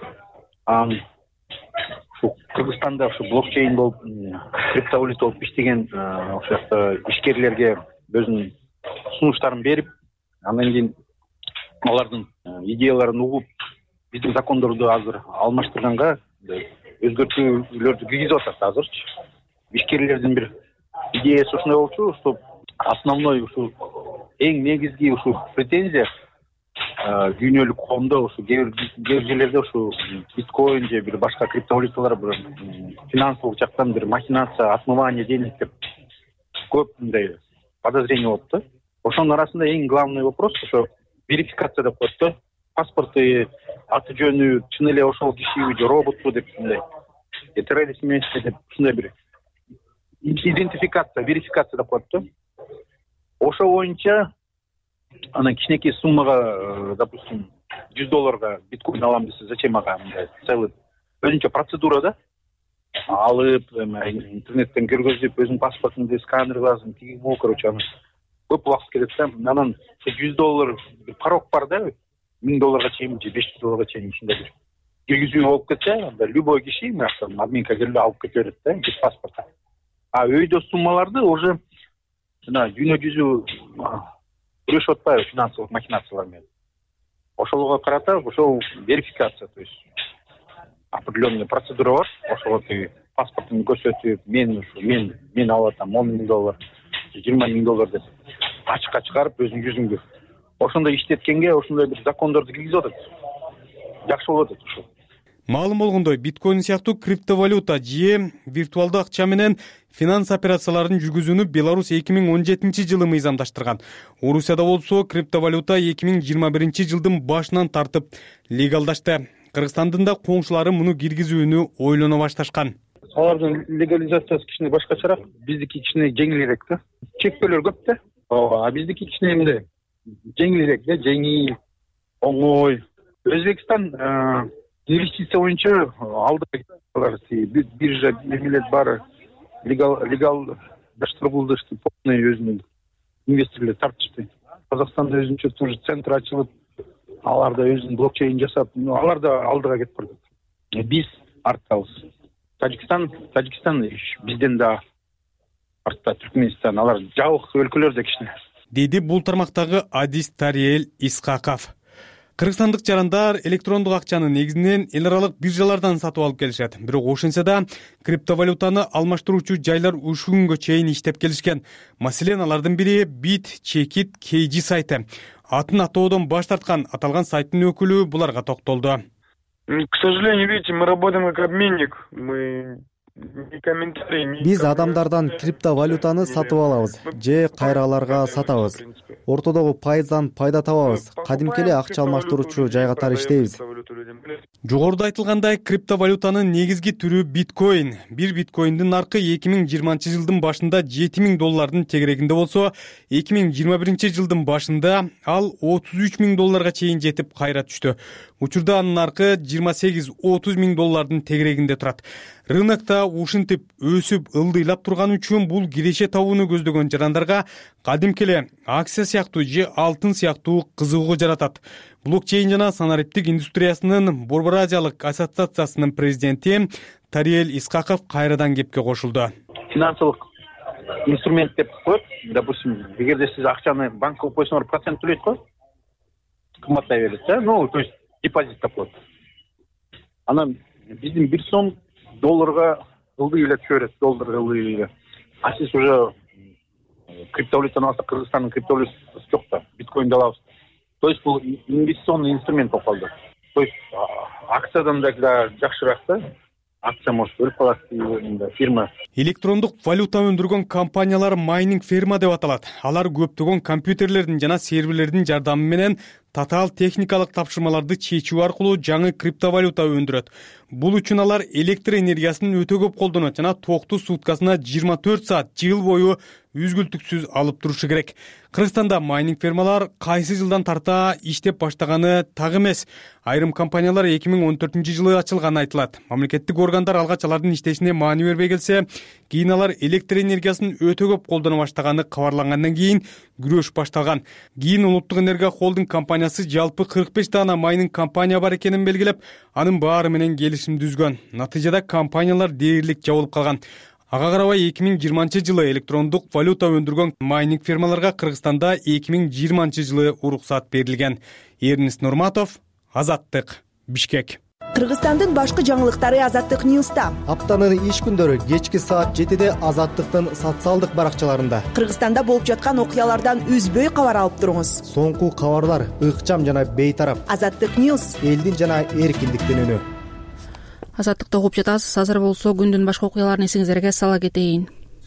Ушу Кыргызстанда ушу блокчейн болуп, криптовалюта болуп иштеген ошол жакта ишкерлерге өзүнүн сунуштарын берип, андан кийин алардын идеяларын угуп, биздин закондорду азыр алмаштырганга өзгөртүүлөрдү киргизип атат азырчы. Ишкерлердин бир идеясы ушундай болчу, что основной ушу эң негизги ушу претензия дүйнөлүк коомдо ушу кээ бир жерлерде ушу биткоин же бир башка криптовалюталар бир финансылык жактан бир махинация, отмывание денег деп көп мындай подозрение болот да. Ошонун арасында эң главный вопрос ошо верификация деп коет да. Паспорты, аты жөнү чын эле ошол кишиби же роботпу деп мындай террорист эмеспи деп ушундай бир идентификация, верификация деп коет да. Ошо боюнча анан кичинекей суммага, допустим, жүз долларга биткоин алам десе, зачем ага мындай целый өзүнчө процедура да. Алып, интернеттен көргөзүп, өзүнүн паспортун сканерлазым, тиги бул, короче, анан көп убакыт кетет да. Анан жүз доллар бир порог бар да, миң долларга чейин же беш жүз долларга чейин ушундай бир киргизүү болуп кетсе, анда любой киши мынактан админка келип алып кете берет да, без паспорта. А өйдө суммаларды уже жана дүйнө жүзү күрөшүп атпайбы финансылык махинациялар менен. Ошолго карата ошол верификация, то есть определенный процедура бар. Ошого паспортун көрсөтүп, мен ушу мен мен алып атам он миң доллар, жыйырма миң доллар деп ачыкка чыгарып өзүнүн жүзүңдү. Ошондой иштеткенге ошондой бир закондорду киргизип атат. Жакшы болуп атат ушул. Маалым болгондой, биткоин сыяктуу криптовалюта же виртуалдуу акча менен финанс операцияларын жүргүзүүнү Беларусь эки миң он жетинчи жылы мыйзамдаштырган. Орусияда болсо криптовалюта эки миң жыйырма биринчи жылдын башынан тартып легалдашты. Кыргызстандын да коңшулары муну киргизүүнү ойлоно башташкан. Алардын легализациясы кичине башкачараак, биздики кичине жеңилирээк да. Чектөөлөр көп да. А биздики кичине эмне жеңилирээк да, жеңил, оңой. Өзбекстан инвестиция боюнча алды биржа эмелер баары легал легалдаштырылды, полный өзүнүн инвесторлор тартышты. Казакстанда өзүнчө тоже центр ачылып, аларда өзүнүн блокчейн жасап, аларда алдыга кетип барат. Биз арттабыз. Тажикстан, Тажикстан бизден да артта, Түркменстан, алар жабык өлкөлөрдө кичине. Деди бул тармактагы Адис Тариел Исхаков. Кыргызстандык жарандар электрондук акчаны негизинен эл аралык биржалардан сатып алып келишет. Бирок ошентсе да криптовалютаны алмаштыруучу жайлар ушул күнгө чейин иштеп келишкен. Маселен, алардын бири Bit Chekit кей джи сайты. Атын атоодон баш тарткан аталган сайттын өкүлү буларга токтолду. К сожалению, видите, мы работаем как обменник. Мы Биз адамдардан криптовалютаны сатып алабыз же кайра аларга сатабыз. Ортодогу пайыздан пайда табабыз. Кадимки эле акча алмаштыруучу жай катары иштейбиз. Жогоруда айтылгандай, криптовалютанын негизги түрү биткоин. Бир биткоиндин наркы эки миң жыйырманчы жылдын башында жети миң доллардын тегерегинде болсо, эки миң жыйырма биринчи жылдын башында ал отуз үч миң долларга чейин жетип кайра түштү. Учурда анын наркы жыйырма сегиз отуз миң доллардын тегерегинде турат. Рынокто ушинтип өсүп ылдыйлап турган үчүн бул киреше табууну көздөгөн жарандарга кадимки эле акция сыяктуу же алтын сыяктуу кызыгуу жаратат. Блокчейн жана санариптик индустриясынын Борбор Азиялык ассоциациясынын президенти Тариел Исхаков кайрадан кепке кошулду. Финансылык инструмент деп коет. Допустим, эгерде сиз акчаны банкка койсоңор процент төлөйт го. Кымбаттай берет, да? Ну, то есть депозит деп коет. Анан биздин бир сом долларга ылдый эле түшө берет, доллар ылдый эле. А сиз уже криптовалютаны алсак, Кыргызстандын криптовалютасы жок да, биткоинди алабыз. То есть бул инвестиционный инструмент болуп калды. То есть акциядан да жакшыраак да. Акция может өлүп калат, фирма. Электрондук валюта өндүргөн компаниялар майнинг фирма деп аталат. Алар көптөгөн компьютерлердин жана серверлердин жардамы менен татаал техникалык тапшырмаларды чечүү аркылуу жаңы криптовалюта өндүрөт. Бул үчүн алар электр энергиясын өтө көп колдонот жана токту суткасына жыйырма төрт саат жыл бою үзгүлтүксүз алып турушу керек. Кыргызстанда майнинг фирмалар кайсы жылдан тарта иштеп баштаганы так эмес. Айрым компаниялар эки миң он төртүнчү жылы ачылганы айтылат. Мамлекеттик органдар алгач алардын иштешине маани бербей келсе, кийин алар электр энергиясын өтө көп колдоно баштаганы кабарлангандан кийин күрөш башталган. Кийин Улуттук энергия холдинг компаниясы жалпы кырк беш даана майнинг компания бар экенин белгилеп, анын баары менен келишим түзгөн. Натыйжада компаниялар дээрлик жабылып калган. Ага карабай эки миң жыйырманчы жылы электрондук валюта өндүргөн майнинг фирмаларга Кыргызстанда эки миң жыйырманчы жылы уруксат берилген. Эрнис Нурматов, Азаттык, Бишкек. Кыргызстандын башкы жаңылыктары Азаттык Ньюста. Аптанын иш күндөрү кечки саат жетиде Азаттыктын социалдык баракчаларында. Кыргызстанда болуп жаткан окуялардан үзбөй кабар алып туруңуз. Соңку кабарлар ыкчам жана бейтарап. Азаттык Ньюс. Элдин жана эркиндиктин үнү. Азаттыкты угуп жатасыз. Азыр болсо күндүн башка окуяларын эсиңиздерге сала кетейин.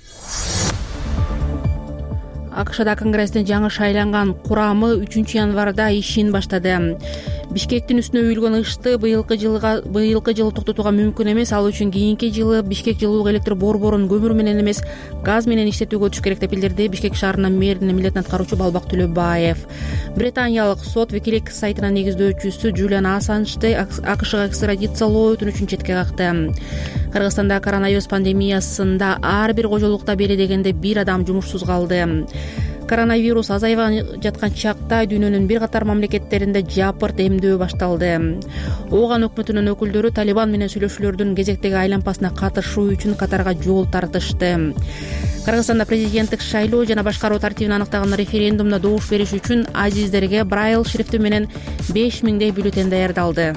АКШда Конгресстин жаңы шайланган курамы үчүнчү январда ишин баштады. Бишкектин үстүнө үйүлгөн ышты быйылкы жылга быйылкы жылы токтотууга мүмкүн эмес. Ал үчүн кийинки жылы Бишкек жылуулук электр борборун көмүр менен эмес, газ менен иштетүүгө түшүш керек деп билдирди Бишкек шаарынын мэринин милдетин аткаруучу Балбак Төлөбаев. Британиялык сот Wikileaks сайтынын негиздөөчүсү Джулиан Ассанжды АКШга экстрадициялоо өтүнүчүн четке какты. Кыргызстанда коронавирус пандемиясында ар бир кожолукта бери дегенде бир адам жумушсуз калды. Коронавирус азайбай жаткан чакта дүйнөнүн бир катар мамлекеттеринде жапырт эмдөө башталды. Ооган өкмөтүнүн өкүлдөрү Талибан менен сүйлөшүүлөрдүн кезектеги айланпасына катышуу үчүн катарга жол тартышты. Кыргызстанда президенттик шайлоо жана башкаруу тартибин аныктаган референдумда добуш бериш үчүн азиздерге Braille шрифти менен беш миңдей бюллетень даярдалды.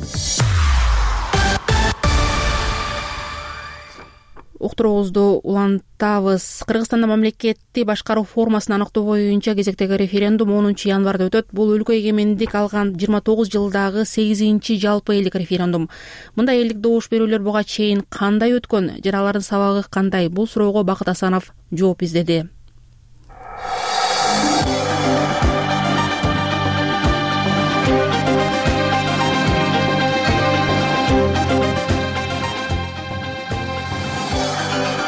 Уктуруубузду улантабыз. Кыргызстанда мамлекетти башкаруу формасын аныктоо боюнча кезектеги референдум онунчу январда өтөт. Бул өлкө эгемендик алган жыйырма тогуз жылдагы сегизинчи жалпы элдик референдум. Мындай элдик добуш берүүлөр буга чейин кандай өткөн жана алардын сабагы кандай? Бул суроого Бакыт Асанов жооп издеди.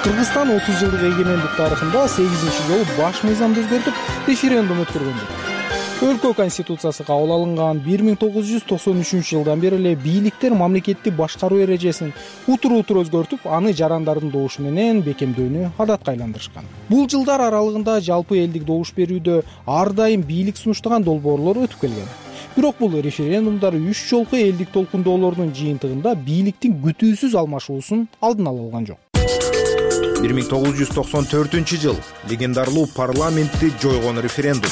Кыргызстан отуз жылдык эгемендик тарыхында сегизинчи жолу баш мыйзамды өзгөртүп референдум өткөргөн. Өлкө конституциясы кабыл алынган бир миң тогуз жүз токсон үчүнчү жылдан бери эле бийликтер мамлекетти башкаруу эрежесин утур-утур өзгөртүп, аны жарандардын добушу менен бекемдөөнү адатка айландырышкан. Бул жылдар аралыгында жалпы элдик добуш берүүдө ар дайым бийлик сунуштаган долбоорлор өтүп келген. Бирок бул референдумдар үч жолку элдик толкундоолордун жыйынтыгында бийликтин күтүүсүз алмашуусун алдын ала алган жок. бир миң тогуз жүз токсон төртүнчү жыл легендарлуу парламентти жойгон референдум.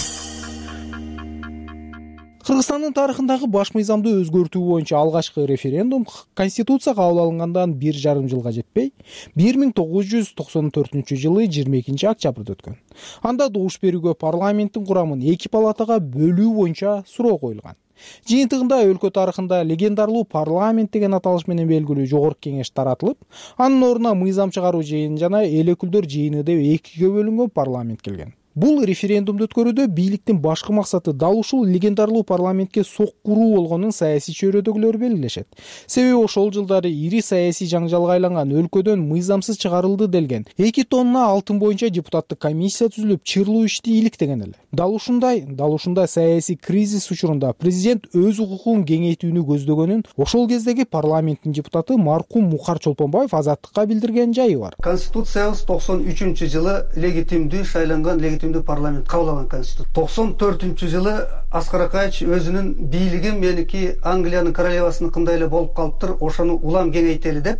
Кыргызстандын тарыхындагы баш мыйзамды өзгөртүү боюнча алгачкы референдум конституция кабыл алынгандан бир жарым жылга жетпей, бир миң тогуз жүз токсон төртүнчү жылы жыйырма экинчи октябрда өткөн. Анда добуш берүүгө парламенттин курамын эки палатага бөлүү боюнча суроо коюлган. Жыйынтыгында өлкө тарыхында легендарлуу парламент деген аталыш менен белгилүү жогорку кеңеш таратылып, анын ордуна мыйзам чыгаруу жыйыны жана эл өкүлдөр жыйыны деп экиге бөлүнгөн парламент келген. Бул референдумду өткөрүүдө бийликтин башкы максаты дал ушул легендарлуу парламентке сок куруу болгонун саясий чөйрөдөгүлөр белгилешет. Себеби ошол жылдары ири саясий жаңжалга айланган өлкөдөн мыйзамсыз чыгарылды делген эки тонна алтын боюнча депутаттык комиссия түзүлүп, чырлуу ишти иликтеген эле. Дал ушундай, дал ушундай саясий кризис учурунда президент өз укугун кеңейтүүнү көздөгөнүн ошол кездеги парламенттин депутаты маркум Мухар Чолпонбаев Азаттыкка билдирген жайы бар. Конституциябыз токсон үчүнчү жылы легитимдүү шайланган парламент кабыл алган конституция. токсон төртүнчү жылы Аскар Акаевич өзүнүн бийлиги меники Англиянын королевасыныкындай эле болуп калыптыр, ошону улам кеңейтели деп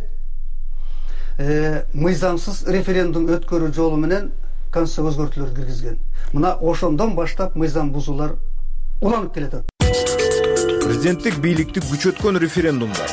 мыйзамсыз референдум өткөрүү жолу менен конституция өзгөртүүлөр киргизген. Мына ошондон баштап мыйзам бузуулар уланып келет. Президенттик бийликти күчөткөн референдумдар.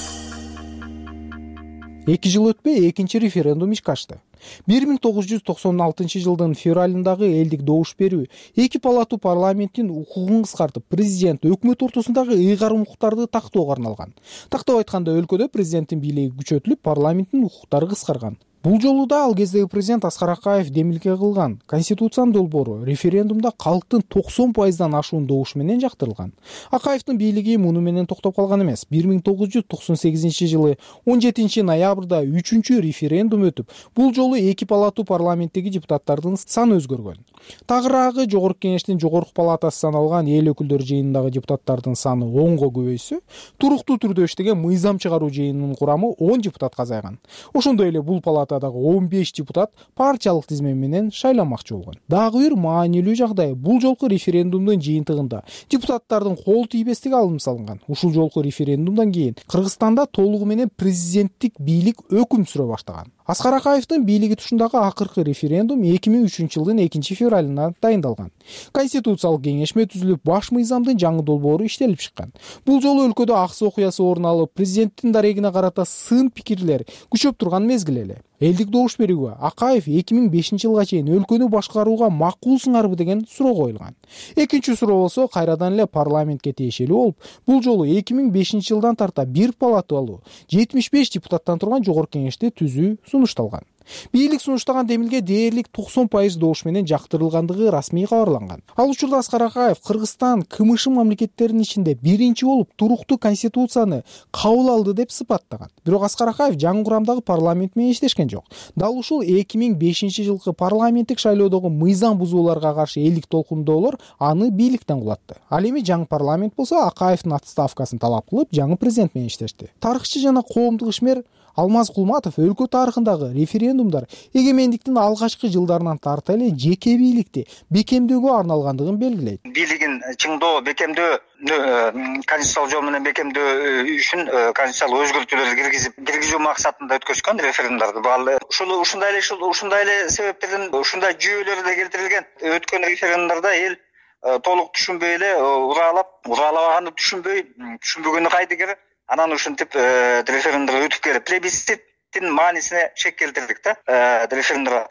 эки жыл өтпөй экинчи референдум ишке ашты. бир миң тогуз жүз токсон алтынчы жылдын февралындагы элдик добуш берүү эки палатуу парламенттин укугун кыскартып, президент өкмөт ортосундагы ыйгарым укуктарды тактоого арналган. Тактап айтканда, өлкөдө президенттин бийлиги күчөтүлүп, парламенттин укуктары кыскарган. Бул жолу да ал кездеги президент Аскар Акаев демилге кылган конституциянын долбоору референдумда калктын токсон пайыздан ашуун добуш менен жактырылган. Акаевдин бийлиги муну менен токтоп калган эмес. бир миң тогуз жүз токсон сегизинчи жылы он жетинчи ноябрда үчүнчү референдум өтүп, бул жолу эки палатуу парламенттеги депутаттардын саны өзгөргөн. Тагыраагы жогорку кеңештин жогорку палатасы саналган эл өкүлдөр жыйынындагы депутаттардын саны онго көбөйсө, туруктуу түрдө иштеген мыйзам чыгаруу жыйынынын курамы он депутатка азайган. Ошондой эле бул палата он беш депутат партиялык тизме менен шайланмакчы болгон. Дагы бир маанилүү жагдай, бул жолку референдумдун жыйынтыгында депутаттардын кол тийбестиги алынып салынган. Ушул жолку референдумдан кийин Кыргызстанда толугу менен президенттик бийлик өкүм сүрө баштаган. Аскар Акаевдин бийлиги тушундагы акыркы референдум эки миң үчүнчү жылдын экинчи февралында дайындалган. Конституциялык кеңешме түзүлүп, баш мыйзамдын жаңы долбоору иштелип чыккан. Бул жолу өлкөдө аксы окуясы орун алып, президенттин дарегине карата сын пикирлер күчөп турган мезгил эле. Элдик добуш берүүгө Акаев эки миң бешинчи жылга чейин өлкөнү башкарууга макулсуңарбы деген суроо коюлган. Экинчи суроо болсо кайрадан эле парламентке тиешелүү болуп, бул жолу эки миң бешинчи жылдан тарта бир палаталуу жетимиш беш депутаттан турган жогорку кеңешти түзүү сунушталган. Бийлик сунуштаган демилге дээрлик токсон пайыз добуш менен жактырылгандыгы расмий кабарланган. Ал учурда Аскар Акаев Кыргызстан КМШ мамлекеттеринин ичинде биринчи болуп туруктуу конституцияны кабыл алды деп сыпаттаган. Бирок Аскар Акаев жаңы курамдагы парламент менен иштешкен жок. Дал ушул эки миң бешинчи жылкы парламенттик шайлоодогу мыйзам бузууларга каршы элдик толкундоолор аны бийликтен кулатты. Ал эми жаңы парламент болсо Акаевдин отставкасын талап кылып, жаңы президент менен иштешти. Тарыхчы жана коомдук ишмер Алмаз Кулматов өлкө тарыхындагы референдумдар эгемендиктин алгачкы жылдарынан тарта эле жеке бийликти бекемдөөгө арналгандыгын белгилейт. Бийлигин чыңдоо, бекемдөө, конституциялык жол менен бекемдөө үчүн конституциялык өзгөртүүлөрдү киргизип, киргизүү максатында өткөзгөн референдумдарды. Бул ушул ушундай эле ушундай эле себептерден ушундай жүйөлөр да келтирилген. Өткөн референдумдарда эл толук түшүнбөй эле уралап, уралабаганды түшүнбөй, түшүнбөгөнү кайдыгер анан ушинтип референдумга өтүп келип, плебисциттин маанисине шек келтирдик да референдумга.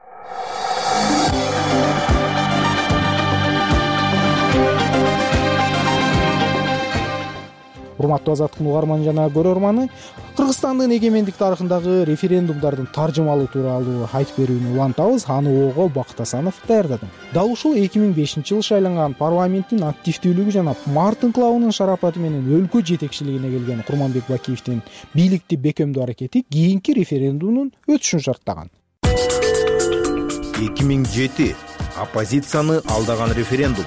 Урматтуу Азаттыктын угарманы жана көрөрманы, Кыргызстандын эгемендик тарыхындагы референдумдардын таржымалуу тууралуу айтып берүүнү улантабыз. Аны Ого Бакыт Асанов даярдады. Дал ушул эки миң бешинчи жылы шайланган парламенттин активдүүлүгү жана Мартин Клаунун шарапаты менен өлкө жетекчилигине келген Курманбек Бакиевдин бийликти бекемдөө аракети кийинки референдумдун өтүшүн шарттаган. эки миң жети оппозицияны алдаган референдум.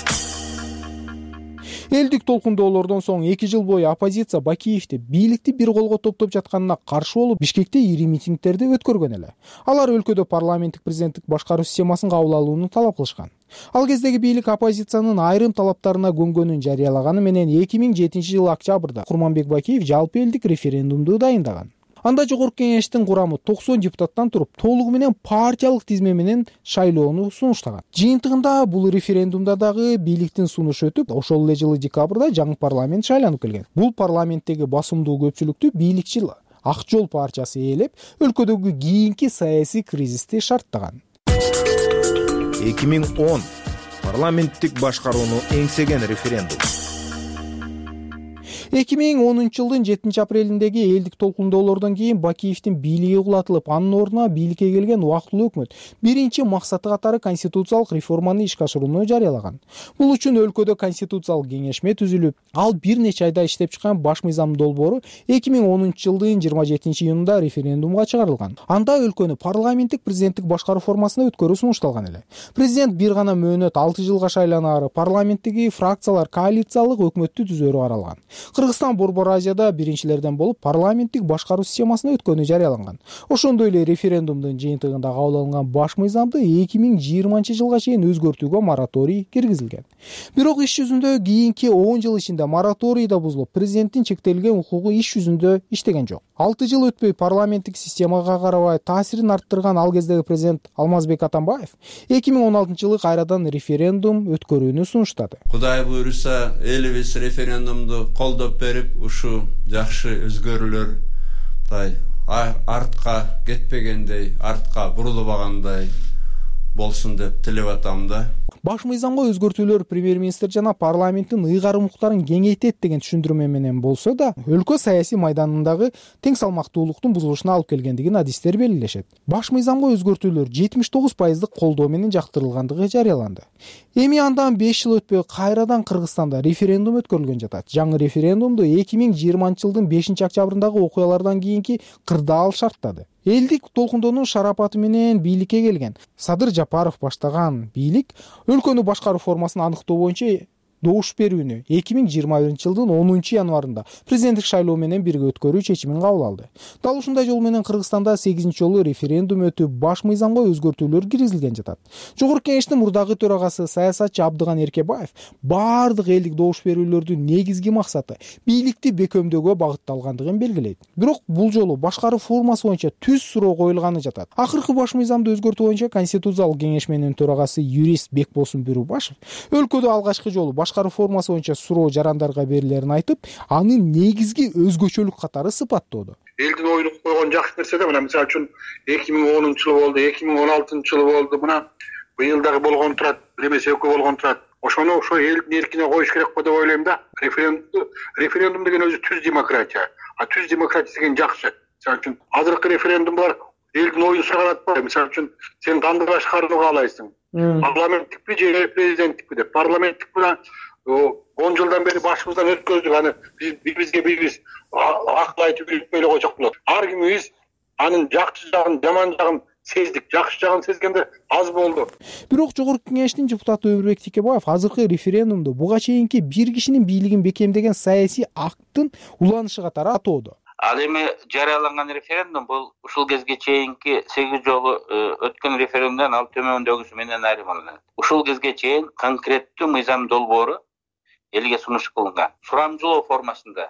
элдик толкундоолордон соң эки жыл бою оппозиция Бакиевди бийликти бир колго топтоп жатканына каршы болуп Бишкекте ири митингдерди өткөргөн эле. Алар өлкөдө парламенттик президенттик башкаруу системасын кабыл алууну талап кылышкан. Ал кездеги бийлик оппозициянын айрым талаптарына көнгөнүн жарыялаганы менен эки миң жетинчи жылы октябрда Курманбек Бакиев жалпы элдик референдумду дайындаган. Анда жогорку кеңештин курамы токсон депутаттан туруп, толугу менен партиялык тизме менен шайлоону сунуштаган. Жыйынтыгында бул референдумда дагы бийликтин сунушу өтүп, ошол эле жылы декабрда жаңы парламент шайланып келген. Бул парламенттеги басымдуу көпчүлүктү бийликчил Ак жол партиясы ээлеп, өлкөдөгү кийинки саясий кризисти шарттаган. эки миң он парламенттик башкарууну эңсеген референдум. эки миң онунчу жылдын жетинчи апрелиндеги элдик толкундоолордон кийин Бакиевдин бийлиги кулатылып, анын ордуна бийликке келген убактылуу өкмөт биринчи максаты катары конституциялык реформаны ишке ашырууну жарыялаган. Бул үчүн өлкөдө конституциялык кеңешме түзүлүп, ал бир нече айда иштеп чыккан баш мыйзам долбоору эки миң онунчу жылдын жыйырма жетинчи июнунда референдумга чыгарылган. Анда өлкөнү парламенттик президенттик башкаруу формасына өткөрүү сунушталган эле. Президент бир гана мөөнөт алты жылга шайланаары, парламенттеги фракциялар коалициялык өкмөттү түзөөрү каралган. Кыргызстан Борбор Азияда биринчилерден болуп парламенттик башкаруу системасына өткөнү жарыяланган. Ошондой эле референдумдун жыйынтыгында кабыл алынган баш мыйзамды эки миң жыйырманчы жылга чейин өзгөртүүгө мораторий киргизилген. Бирок иш жүзүндө кийинки он жыл ичинде мораторий да бузулуп, президенттин чектелген укугу иш жүзүндө иштеген жок. алты жыл өтпөй парламенттик системага карабай таасирин арттырган ал кездеги президент Алмазбек Атамбаев эки миң он алтынчы жылы кайрадан референдум өткөрүүнү сунуштады. Кудай буйруса, элибиз референдумду колдоп берип, ушу жакшы өзгөрүүлөр артка кетпегендей, артка бурулбагандай болсун деп тилеп атам да. Баш мыйзамга өзгөртүүлөр премьер-министр жана парламенттин ыйгарым укуктарын кеңейтет деген түшүндүрмө менен болсо да, өлкө саясий майданындагы тең салмактуулуктун бузулушуна алып келгендигин адистер белгилешет. Баш мыйзамга өзгөртүүлөр жетимиш тогуз пайыздык колдоо менен жактырылгандыгы жарыяланды. Эми андан беш жыл өтпөй кайрадан Кыргызстанда референдум өткөрүлгөн жатат. Жаңы референдумду эки миң жыйырманчы жылдын бешинчи октябрындагы окуялардан кийинки кырдаал шарттады. Элдик толкундоонун шарапаты менен бийликке келген Садыр Жапаров баштаган бийлик өлкөнү башкаруу формасын аныктоо боюнча добуш берүүнү эки миң жыйырма биринчи жылдын онунчу январында президенттик шайлоо менен бирге өткөрүү чечимин кабыл алды. Дал ушундай жол менен Кыргызстанда сегизинчи жолу референдум өтүп, баш мыйзамга өзгөртүүлөр киргизилген жатат. Жогорку кеңештин мурдагы төрагасы саясатчы Абдыган Эркебаев баардык элдик добуш берүүлөрдүн негизги максаты бийликти бекемдөөгө багытталгандыгын белгилейт. Бирок бул жолу башкаруу формасы боюнча түз суроо коюлганы жатат. Акыркы баш мыйзамды өзгөртүү боюнча конституциялык кеңешменин төрагасы юрист Бекбосун Бирубашев өлкөдө алгачкы жолу башкаруу формасы боюнча суроо жарандарга берилерин айтып, аны негизги өзгөчөлүк катары сыпаттоодо. Элдин оюну койгон жакшы нерсе да, мына мисалы үчүн эки миң онунчу жылы болду, эки миң он алтынчы жылы болду, мына быйыл дагы болгон турат, бир эмес экөө болгон турат. Ошону ошо элдин эркине коюш керек го деп ойлойм да. Референдум референдум деген өзү түз демократия. А түз демократия деген жакшы. Мисалы үчүн азыркы референдумдар элдин оюн сураган атпайбы. Мисалы үчүн сен кандай башкарууну каалайсың? Парламенттикпи же президенттикпи деп. Парламенттик менен он жылдан бери башыбыздан өткөздүк, аны бирибизге бирибиз акыл айтып үйрөтпөй эле койсок болот. Ар кимибиз анын жакшы жагын, жаман жагын сездик. Жакшы жагын сезгенде аз болду. Бирок жогорку кеңештин депутаты Өмүрбек Текебаев азыркы референдумду буга чейинки бир кишинин бийлигин бекемдеген саясий акттын уланышы катары атоодо. Ал эми жарыяланган референдум бул ушул кезге чейинки сегиз жолу өткөн референдумдан ал төмөндөгүсү менен айырмаланат. Ушул кезге чейин конкреттүү мыйзам долбоору элге сунуш кылынган. Сурамжылоо формасында,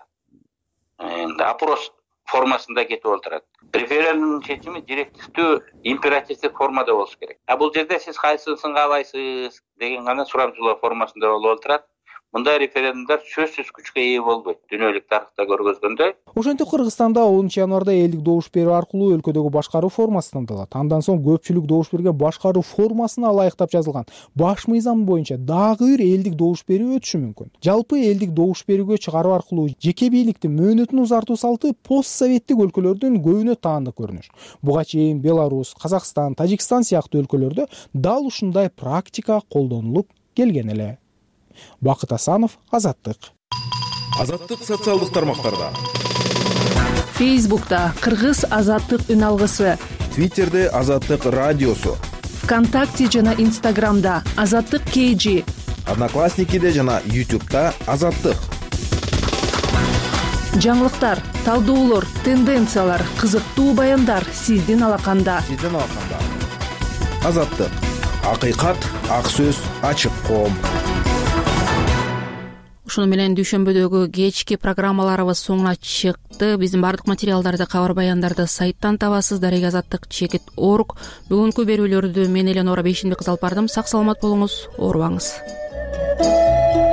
опрос формасында кетип отурат. Референдум чечими директивдүү, императивдик формада болуш керек. А бул жерде сиз кайсысын каалайсыз деген гана сурамжылоо формасында болуп отурат. Мындай референдумдар сөзсүз күчкө ээ болбойт, дүйнөлүк тарыхта көргөзгөндөй. Ошентип Кыргызстанда онунчу январда элдик добуш берүү аркылуу өлкөдөгү башкаруу формасы тандалат. Андан соң көпчүлүк добуш берген башкаруу формасына ылайыктап жазылган баш мыйзам боюнча дагы бир элдик добуш берүү өтүшү мүмкүн. Жалпы элдик добуш берүүгө чыгаруу аркылуу жеке бийликтин мөөнөтүн узартуу салты постсоветтик өлкөлөрдүн көбүнө таандык көрүнүш. Буга чейин Беларусь, Казакстан, Тажикстан сыяктуу өлкөлөрдө дал ушундай практика колдонулуп келген эле. Бакыт Асанов, Азаттык. Азаттык социалдык тармактарда. Фейсбукта Кыргыз Азаттык үн алгысы. Твиттерде Азаттык радиосу. вконтакте жана инстаграмда Азаттык кей жи, Одноклассникиде жана ютубта Азаттык. жаңылыктар, талдоолор, тенденциялар, кызыктуу баяндар сиздин алаканда. Сиздин алаканда. Азаттык. Акыйкат, ак сөз, ачык коом. Ушуну менен дүйшөмбөдөгү кечки программаларыбыз соңуна чыкты. Биздин бардык материалдарды, кабар баяндарды сайттан табасыз. Дарек азаттык чекит орг. Бүгүнкү берүүлөрдү мен Эленора Бейшенбек кызы алып бардым. Сак саламат болуңуз, оорубаңыз.